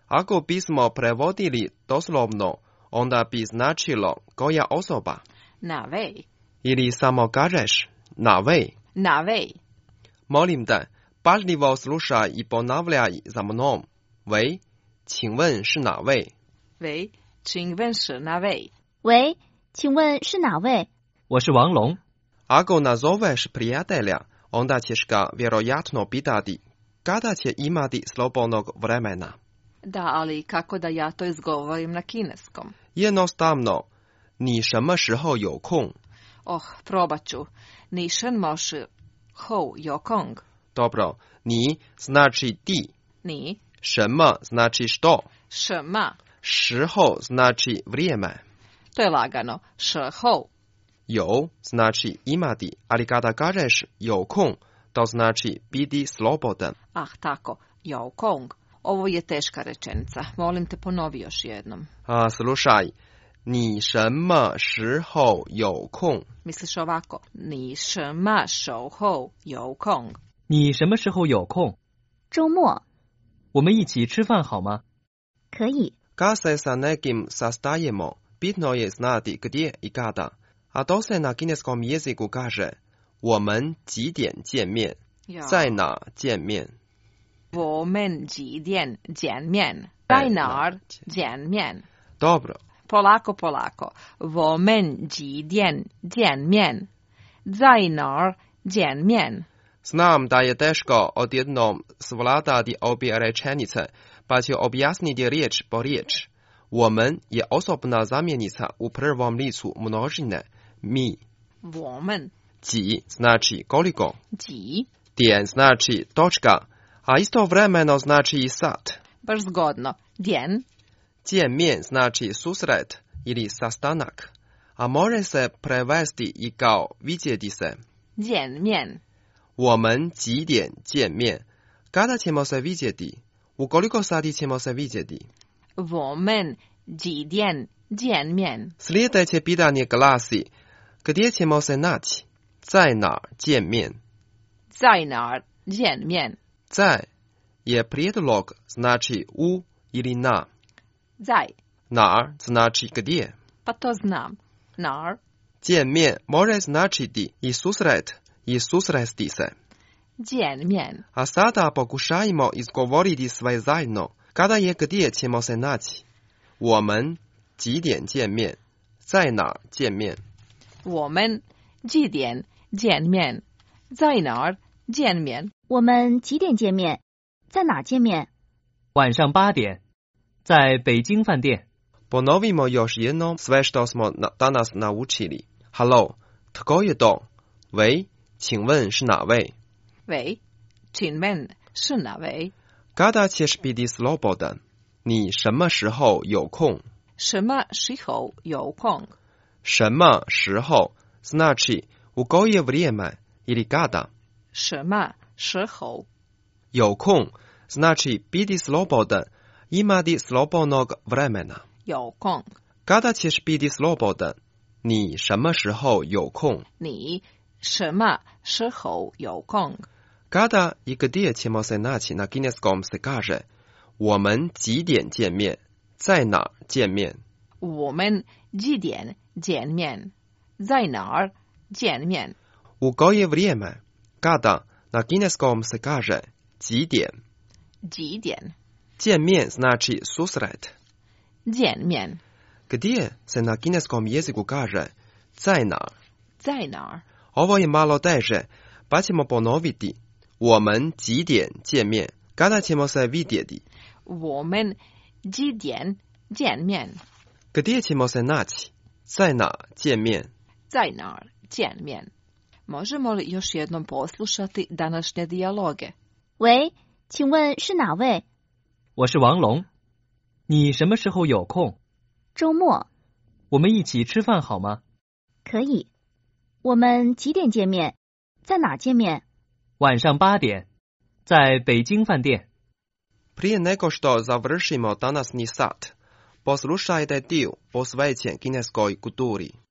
[SPEAKER 12] Ako bismo prevodili doslovno, onda bi značilo koja osoba.
[SPEAKER 1] Na vej.
[SPEAKER 12] Ili samo kažeš na vej.
[SPEAKER 1] Na vej.
[SPEAKER 12] Molim te, pažljivo slušaj i ponavljaj za mnom. Vej, 请问是哪位?
[SPEAKER 1] Vej, 请问是哪位?
[SPEAKER 13] 喂，请问是哪位？
[SPEAKER 11] 我是王龙。
[SPEAKER 12] Ako nazoveš prijatelja, onda ćeš ga vjerojatno pitati kada će imati slobodnog vremena.
[SPEAKER 1] Da, ali kako da ja to izgovorim na kineskom?
[SPEAKER 12] Jednostavno, 你什么时候有空?
[SPEAKER 1] Oh, probat ću. Ni shen mo shi hou yo kong.
[SPEAKER 12] Dobro, 你 znači ti.
[SPEAKER 1] Ni.
[SPEAKER 12] 什么 znači što.
[SPEAKER 1] 什么
[SPEAKER 12] 时候 znači vrijeme.
[SPEAKER 1] To je lagano. 时候
[SPEAKER 12] 有 znači imati, ali kada kažeš 有空, to znači biti slobodan.
[SPEAKER 1] Ah, tako. Yo kong. Ovo je teška rečenica. Molim te, ponovi još jednom.
[SPEAKER 12] A, slušaj. 你什么时候有空?
[SPEAKER 1] Misliš ovako. 你什么时候有空?
[SPEAKER 11] 你什么时候有空？
[SPEAKER 13] 周末。
[SPEAKER 11] 我们一起吃饭好吗？
[SPEAKER 13] 可以。
[SPEAKER 12] Kad se sa nekim sastajemo, bitno je znati gdje i kada. A to se na kineskom jeziku kaže 我们几点见面?在哪见面?
[SPEAKER 1] 我们几点见面? 在哪儿见面?
[SPEAKER 12] Dobro.
[SPEAKER 1] Polako, polako. 我们几点见面? 在哪儿见面?
[SPEAKER 12] Znam da je teško odjednom svladati obje rečenice, pa ću objasniti riječ po riječ. 我们 je osobna zamjenica u prvom licu množine, mi.
[SPEAKER 1] 我们
[SPEAKER 12] 几 znači koliko.
[SPEAKER 1] 几
[SPEAKER 12] 点 znači točka, a istovremeno znači i sat.
[SPEAKER 1] Baš zgodno. 点
[SPEAKER 12] 见面 znači susret ili sastanak, a može se prevesti i kao vidjeti se.
[SPEAKER 1] 见面
[SPEAKER 12] 我们几点见面? Kada ćemo se vidjeti? U koliko sati ćemo se vidjeti?
[SPEAKER 1] 我们几点见面?
[SPEAKER 12] Sljedeće pitanje glasi, gdje ćemo se naći? 在哪见面?
[SPEAKER 1] 在哪儿见面?
[SPEAKER 12] 在 je prijedlog, znači u ili na.
[SPEAKER 1] 在
[SPEAKER 12] 哪 znači gdje.
[SPEAKER 1] Pa to znam. 哪儿
[SPEAKER 12] 见面 može značiti i susret i susresti se.
[SPEAKER 1] 见面
[SPEAKER 12] A sada pokušajmo izgovoriti sve zajedno. Kada je gdje ćemo se naći? 我们几点见面? 在哪见面?
[SPEAKER 1] 我们几点见面? 在哪儿见面?
[SPEAKER 13] 我们几点见面？在哪见面？
[SPEAKER 11] 晚上八点，在北京饭店。
[SPEAKER 12] Ponovimo još jednom sve što smo na, danas naučili. Halo, tko je to? 喂，请问是哪位?
[SPEAKER 1] 喂，请问是哪位?
[SPEAKER 12] Kada ćeš biti slobodan? 你什么时候有空?
[SPEAKER 1] 什么时候有空?
[SPEAKER 12] 什么时候 znači u koje vrijeme ili kada?
[SPEAKER 1] 什么时候?
[SPEAKER 12] 有空 znači biti slobodan, imati slobodnog vremena.
[SPEAKER 1] 有空
[SPEAKER 12] Kada ćeš biti slobodan? 你什么时候有空?
[SPEAKER 1] 你什么时候有空?
[SPEAKER 12] Kada i gdje ćemo se naći na kineskom se kaže 我们几点见面? 在哪见面?
[SPEAKER 1] 我们几点见面? 在哪儿见面?
[SPEAKER 12] U koje vrijeme? Kada na kineskom se kaže 几点?
[SPEAKER 1] 几点?
[SPEAKER 12] 见面 znači susret.
[SPEAKER 1] 见面
[SPEAKER 12] Gdje se na kineskom jeziku kaže 在哪?
[SPEAKER 1] 在哪儿?
[SPEAKER 12] Ovo je malo teže, pa ćemo ponoviti. 我们几点见面? Kada ćemo se vidjeti?
[SPEAKER 1] 我们几点见面?
[SPEAKER 12] Gdje ćemo se naći? 在哪见面?
[SPEAKER 1] 在哪儿见面? Možemo li još jednom poslušati današnje dijaloge?
[SPEAKER 13] 喂，请问是哪位？
[SPEAKER 11] 我是王龙。你什么时候有空？
[SPEAKER 13] 周末。
[SPEAKER 11] 我们一起吃饭好吗？
[SPEAKER 13] 可以。我们几点见面？在哪见面？
[SPEAKER 11] 晚上八点，在北京饭店。
[SPEAKER 12] Prije nego što završimo današnji sat, poslušajte dio posvećen kineskoj kulturi.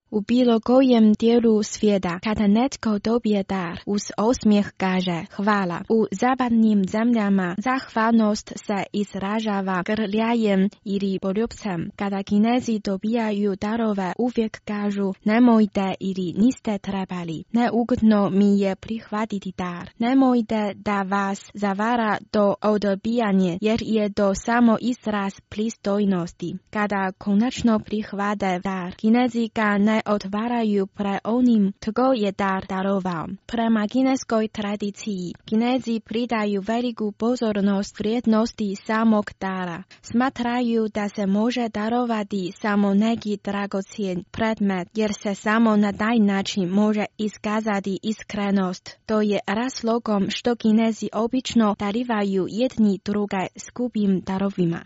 [SPEAKER 6] U bilo kojem dijelu svijeta kada netko dobije dar, uz osmijeh kaže hvala. U zapadnim zemljama zahvalnost se izražava grljajem ili poljubcem. Kada Kinezi dobijaju darove, uvijek kažu nemojte ili niste trebali. Neugodno mi je prihvatiti dar. Nemojte da vas zavara to odbijanje, jer je to samo izraz pristojnosti. Kada konačno prihvate dar, Kinezi ga ne otvaraju pre onim tko je dar darovao. Prema kineskoj tradiciji, Kinezi pridaju veliku pozornost vrijednosti samog dara. Smatraju da se može darovati samo neki dragocjen predmet, jer se samo na taj način može iskazati iskrenost. To je razlogom što Kinezi obično darivaju jedni druge skupim darovima.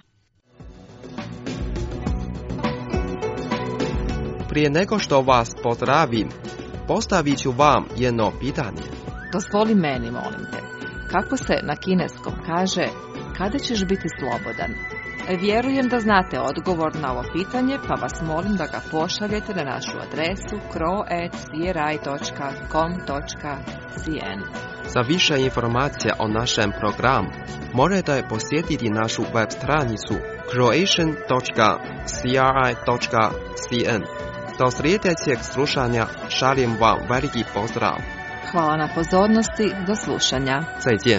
[SPEAKER 12] Prije nego što vas pozdravim, postavit ću vam jedno pitanje.
[SPEAKER 1] Dozvoli meni, molim te. Kako se na kineskom kaže, kada ćeš biti slobodan? Vjerujem da znate odgovor na ovo pitanje, pa vas molim da ga pošaljete na našu adresu kro at c r i dot com dot c n.
[SPEAKER 12] Za više informacija o našem programu, možete posjetiti našu web stranicu croatian dot c r i dot c n. Do sljedećeg slušanja šaljem vam veliki pozdrav.
[SPEAKER 1] Hvala na pozornosti, do slušanja.
[SPEAKER 12] 再见。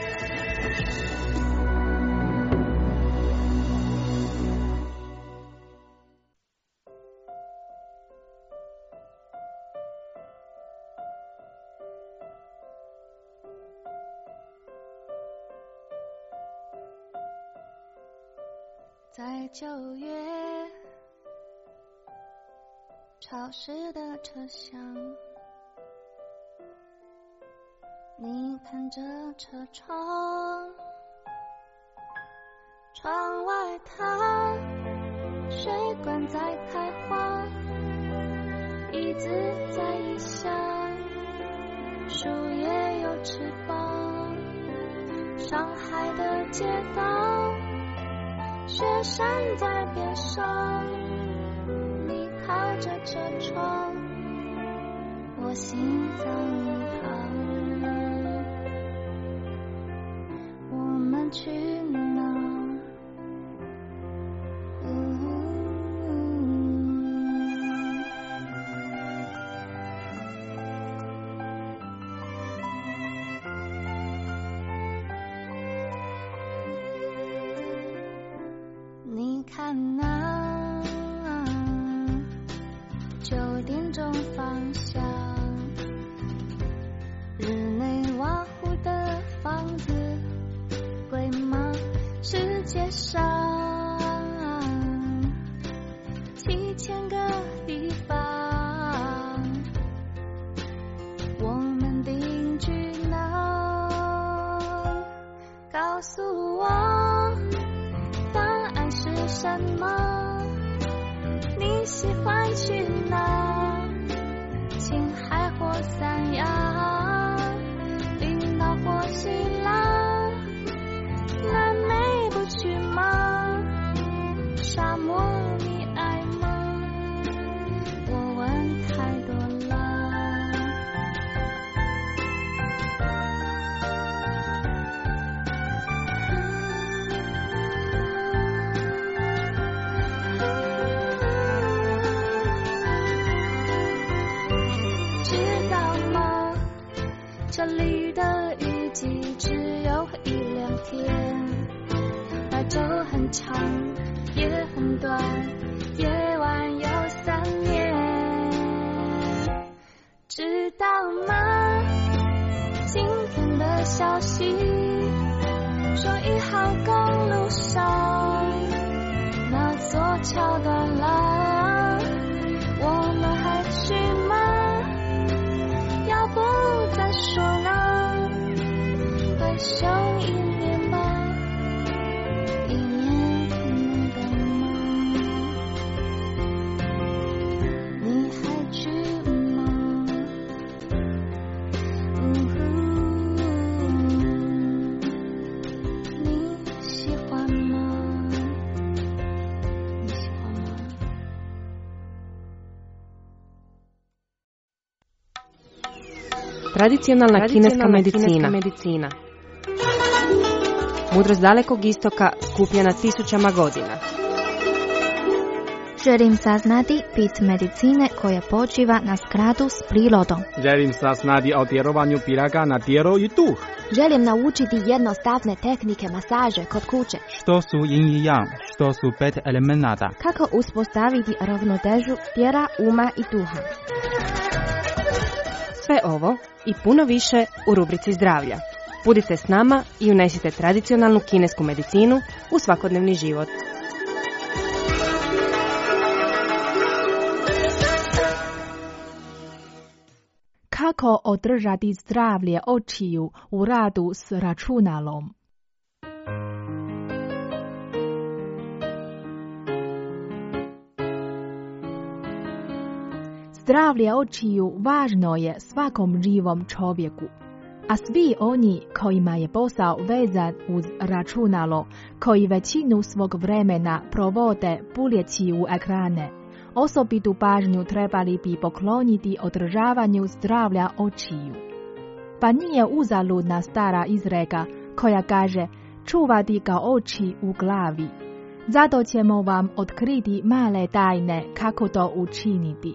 [SPEAKER 8] 在九月潮湿的车厢，你看着车窗，窗外它水管在开花，椅子在异乡，树叶有翅膀，上海的街道，雪山在边上，你靠着车窗，我心脏旁，我们去哪？你看那九点钟方向，日内瓦湖的房子贵吗？世界上七千个地方，我们定居哪？告诉我答案是什么？你喜欢去哪？青海或三亚，冰岛或希腊，南美不去吗？沙漠你爱吗？我问太多了。知道吗？这里的雨季只有一两天，白昼很长，夜很短，夜晚有三年。知道吗？今天的消息说一号公路上那座桥断了，我们还去吗？要不再说呢？回首一年吧，一年能等吗？你还去吗？呜呼，你喜欢吗？你喜欢吗？
[SPEAKER 17] Tradicionalna, Tradicionalna kineska, medicina. kineska medicina. Mudrost dalekog istoka skupljena tisućama godina.
[SPEAKER 3] Želim saznati bit medicine koja počiva na skladu s prirodom.
[SPEAKER 18] Želim saznati o djelovanju piraga na tijelo i duh.
[SPEAKER 3] Želim naučiti jednostavne tehnike masaže kod kuće.
[SPEAKER 18] Što su yin i yang, što su pet elemenata.
[SPEAKER 6] Kako uspostaviti ravnotežu tijela, uma i duha.
[SPEAKER 17] Sve ovo i puno više u rubrici zdravlja. Budite s nama i unesite tradicionalnu kinesku medicinu u svakodnevni život.
[SPEAKER 6] Kako održati zdravlje očiju u radu s računalom? Zdravlje očiju važno je svakom živom čovjeku, a svi oni kojima je posao vezan uz računalo, koji većinu svog vremena provode puljeći u ekrane, osobitu pažnju trebali bi pokloniti održavanju zdravlja očiju. Pa nije uzaludna stara izreka koja kaže čuvati ga oči u glavi. Zato ćemo vam otkriti male tajne kako to učiniti.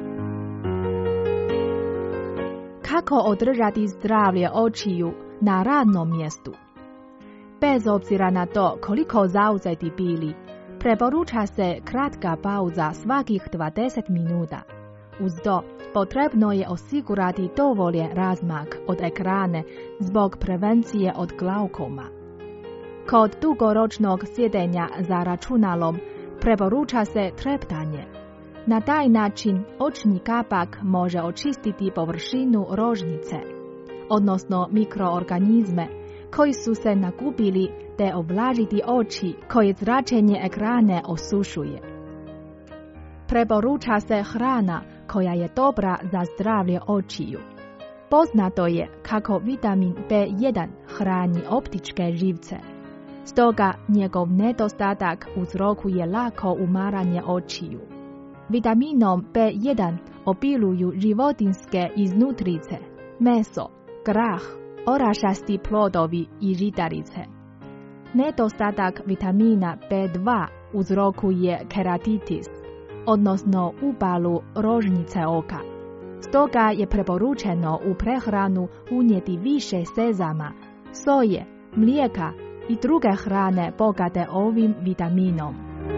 [SPEAKER 6] Kako održati zdravlje očiju na radnom mjestu? Bez obzira na to koliko zauzeti bili, preporuča se kratka pauza svakih dvadeset minuta. Uz to potrebno je osigurati dovoljan razmak od ekrane zbog prevencije od glaukoma. Kod dugoročnog sjedenja za računalom preporuča se treptanje. Na taj način očni kapak može očistiti površinu rožnice, odnosno mikroorganizme koji su se nakupili te oblažiti oči koje zračenje ekrane osušuje. Preporuča se hrana koja je dobra za zdravlje očiju. Poznato je kako vitamin B jedan hrani optičke živce. Stoga njegov nedostatak uzrokuje lako umaranje očiju. Vitaminom B jedan obiluju životinjske iznutrice, meso, grah, orašasti plodovi i žitarice. Nedostatak vitamina B dva uzrokuje keratitis, odnosno upalu rožnice oka. Stoga je preporučeno u prehranu unijeti više sezama, soje, mlijeka i druge hrane bogate ovim vitaminom.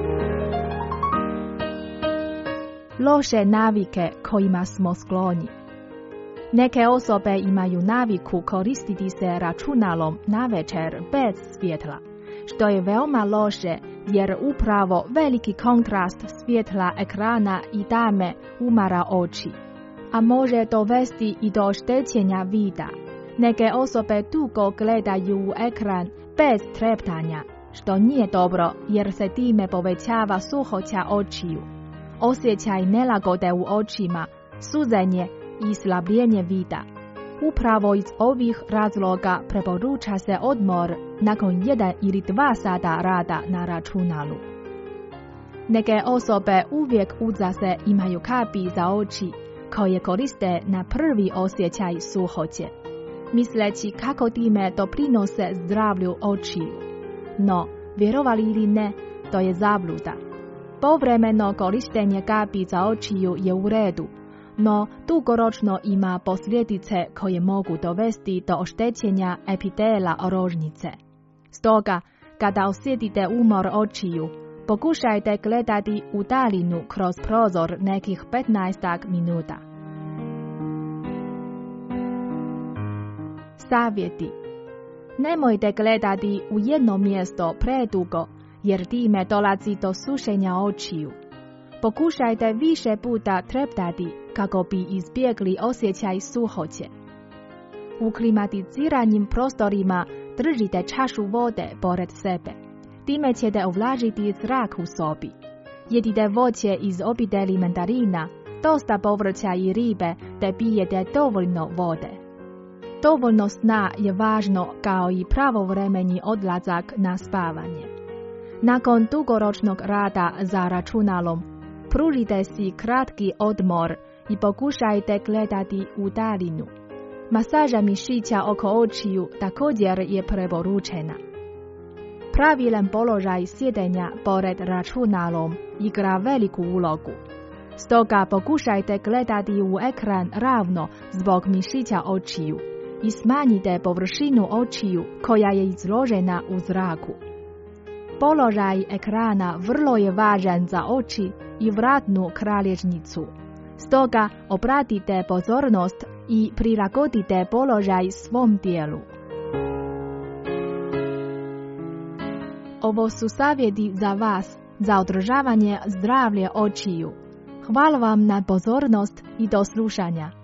[SPEAKER 6] Loše navike kojima smo skloni. Neke osobe imaju naviku koristiti se računalom navečer bez svjetla, što je veoma loše jer upravo veliki kontrast svjetla ekrana i tame umara oči, a može dovesti i do oštećenja vida. Neke osobe dugo gledaju u ekran bez treptanja, što nije dobro jer se time povećava suhoća očiju, osjećaj nelagode u očima, suzenje i slabljenje vida. Upravo iz ovih razloga preporuča se odmor nakon jedan ili dva sata rada na računalu. Neke osobe uvijek uza se imaju kapi za oči koje koriste na prvi osjećaj suhoće, misleći kako time doprinose zdravlju očiju. No, vjerovali ili ne, to je zabluda. Povremeno korištenje kapi za očiju je u redu, no dugoročno ima posljedice koje mogu dovesti do oštećenja epitela rožnice. Stoga, kada osjetite umor očiju, pokušajte gledati u daljinu kroz prozor nekih petnaestak minuta. Savjeti. Nemojte gledati u jedno mjesto predugo, jer time dolazi do sušenja očiju. Pokušajte više puta treptati kako bi izbjegli osjećaj suhoće. U klimatiziranim prostorima držite čašu vode pored sebe. Time ćete ovlažiti zrak u sobi. Jedite voće iz obitelji mandarina, dosta povrća i ribe te pijete dovoljno vode. Dovoljno sna je važno kao i pravovremeni odlazak na spavanje. Nakon dugoročnog rada za računalom, pružite si kratki odmor i pokušajte gledati u daljinu. Masaža mišića oko očiju također je preporučena. Pravilan položaj sjedenja pored računalom igra veliku ulogu. Stoga pokušajte gledati u ekran ravno zbog mišića očiju i smanjite površinu očiju koja je izložena u zraku. Položaj ekrana vrlo je važan za oči i vratnu kralježnicu. Stoga obratite pozornost i prilagodite položaj svom tijelu. Ovo su savjeti za vas za održavanje zdravlja očiju. Hvala vam na pozornost i do slušanja.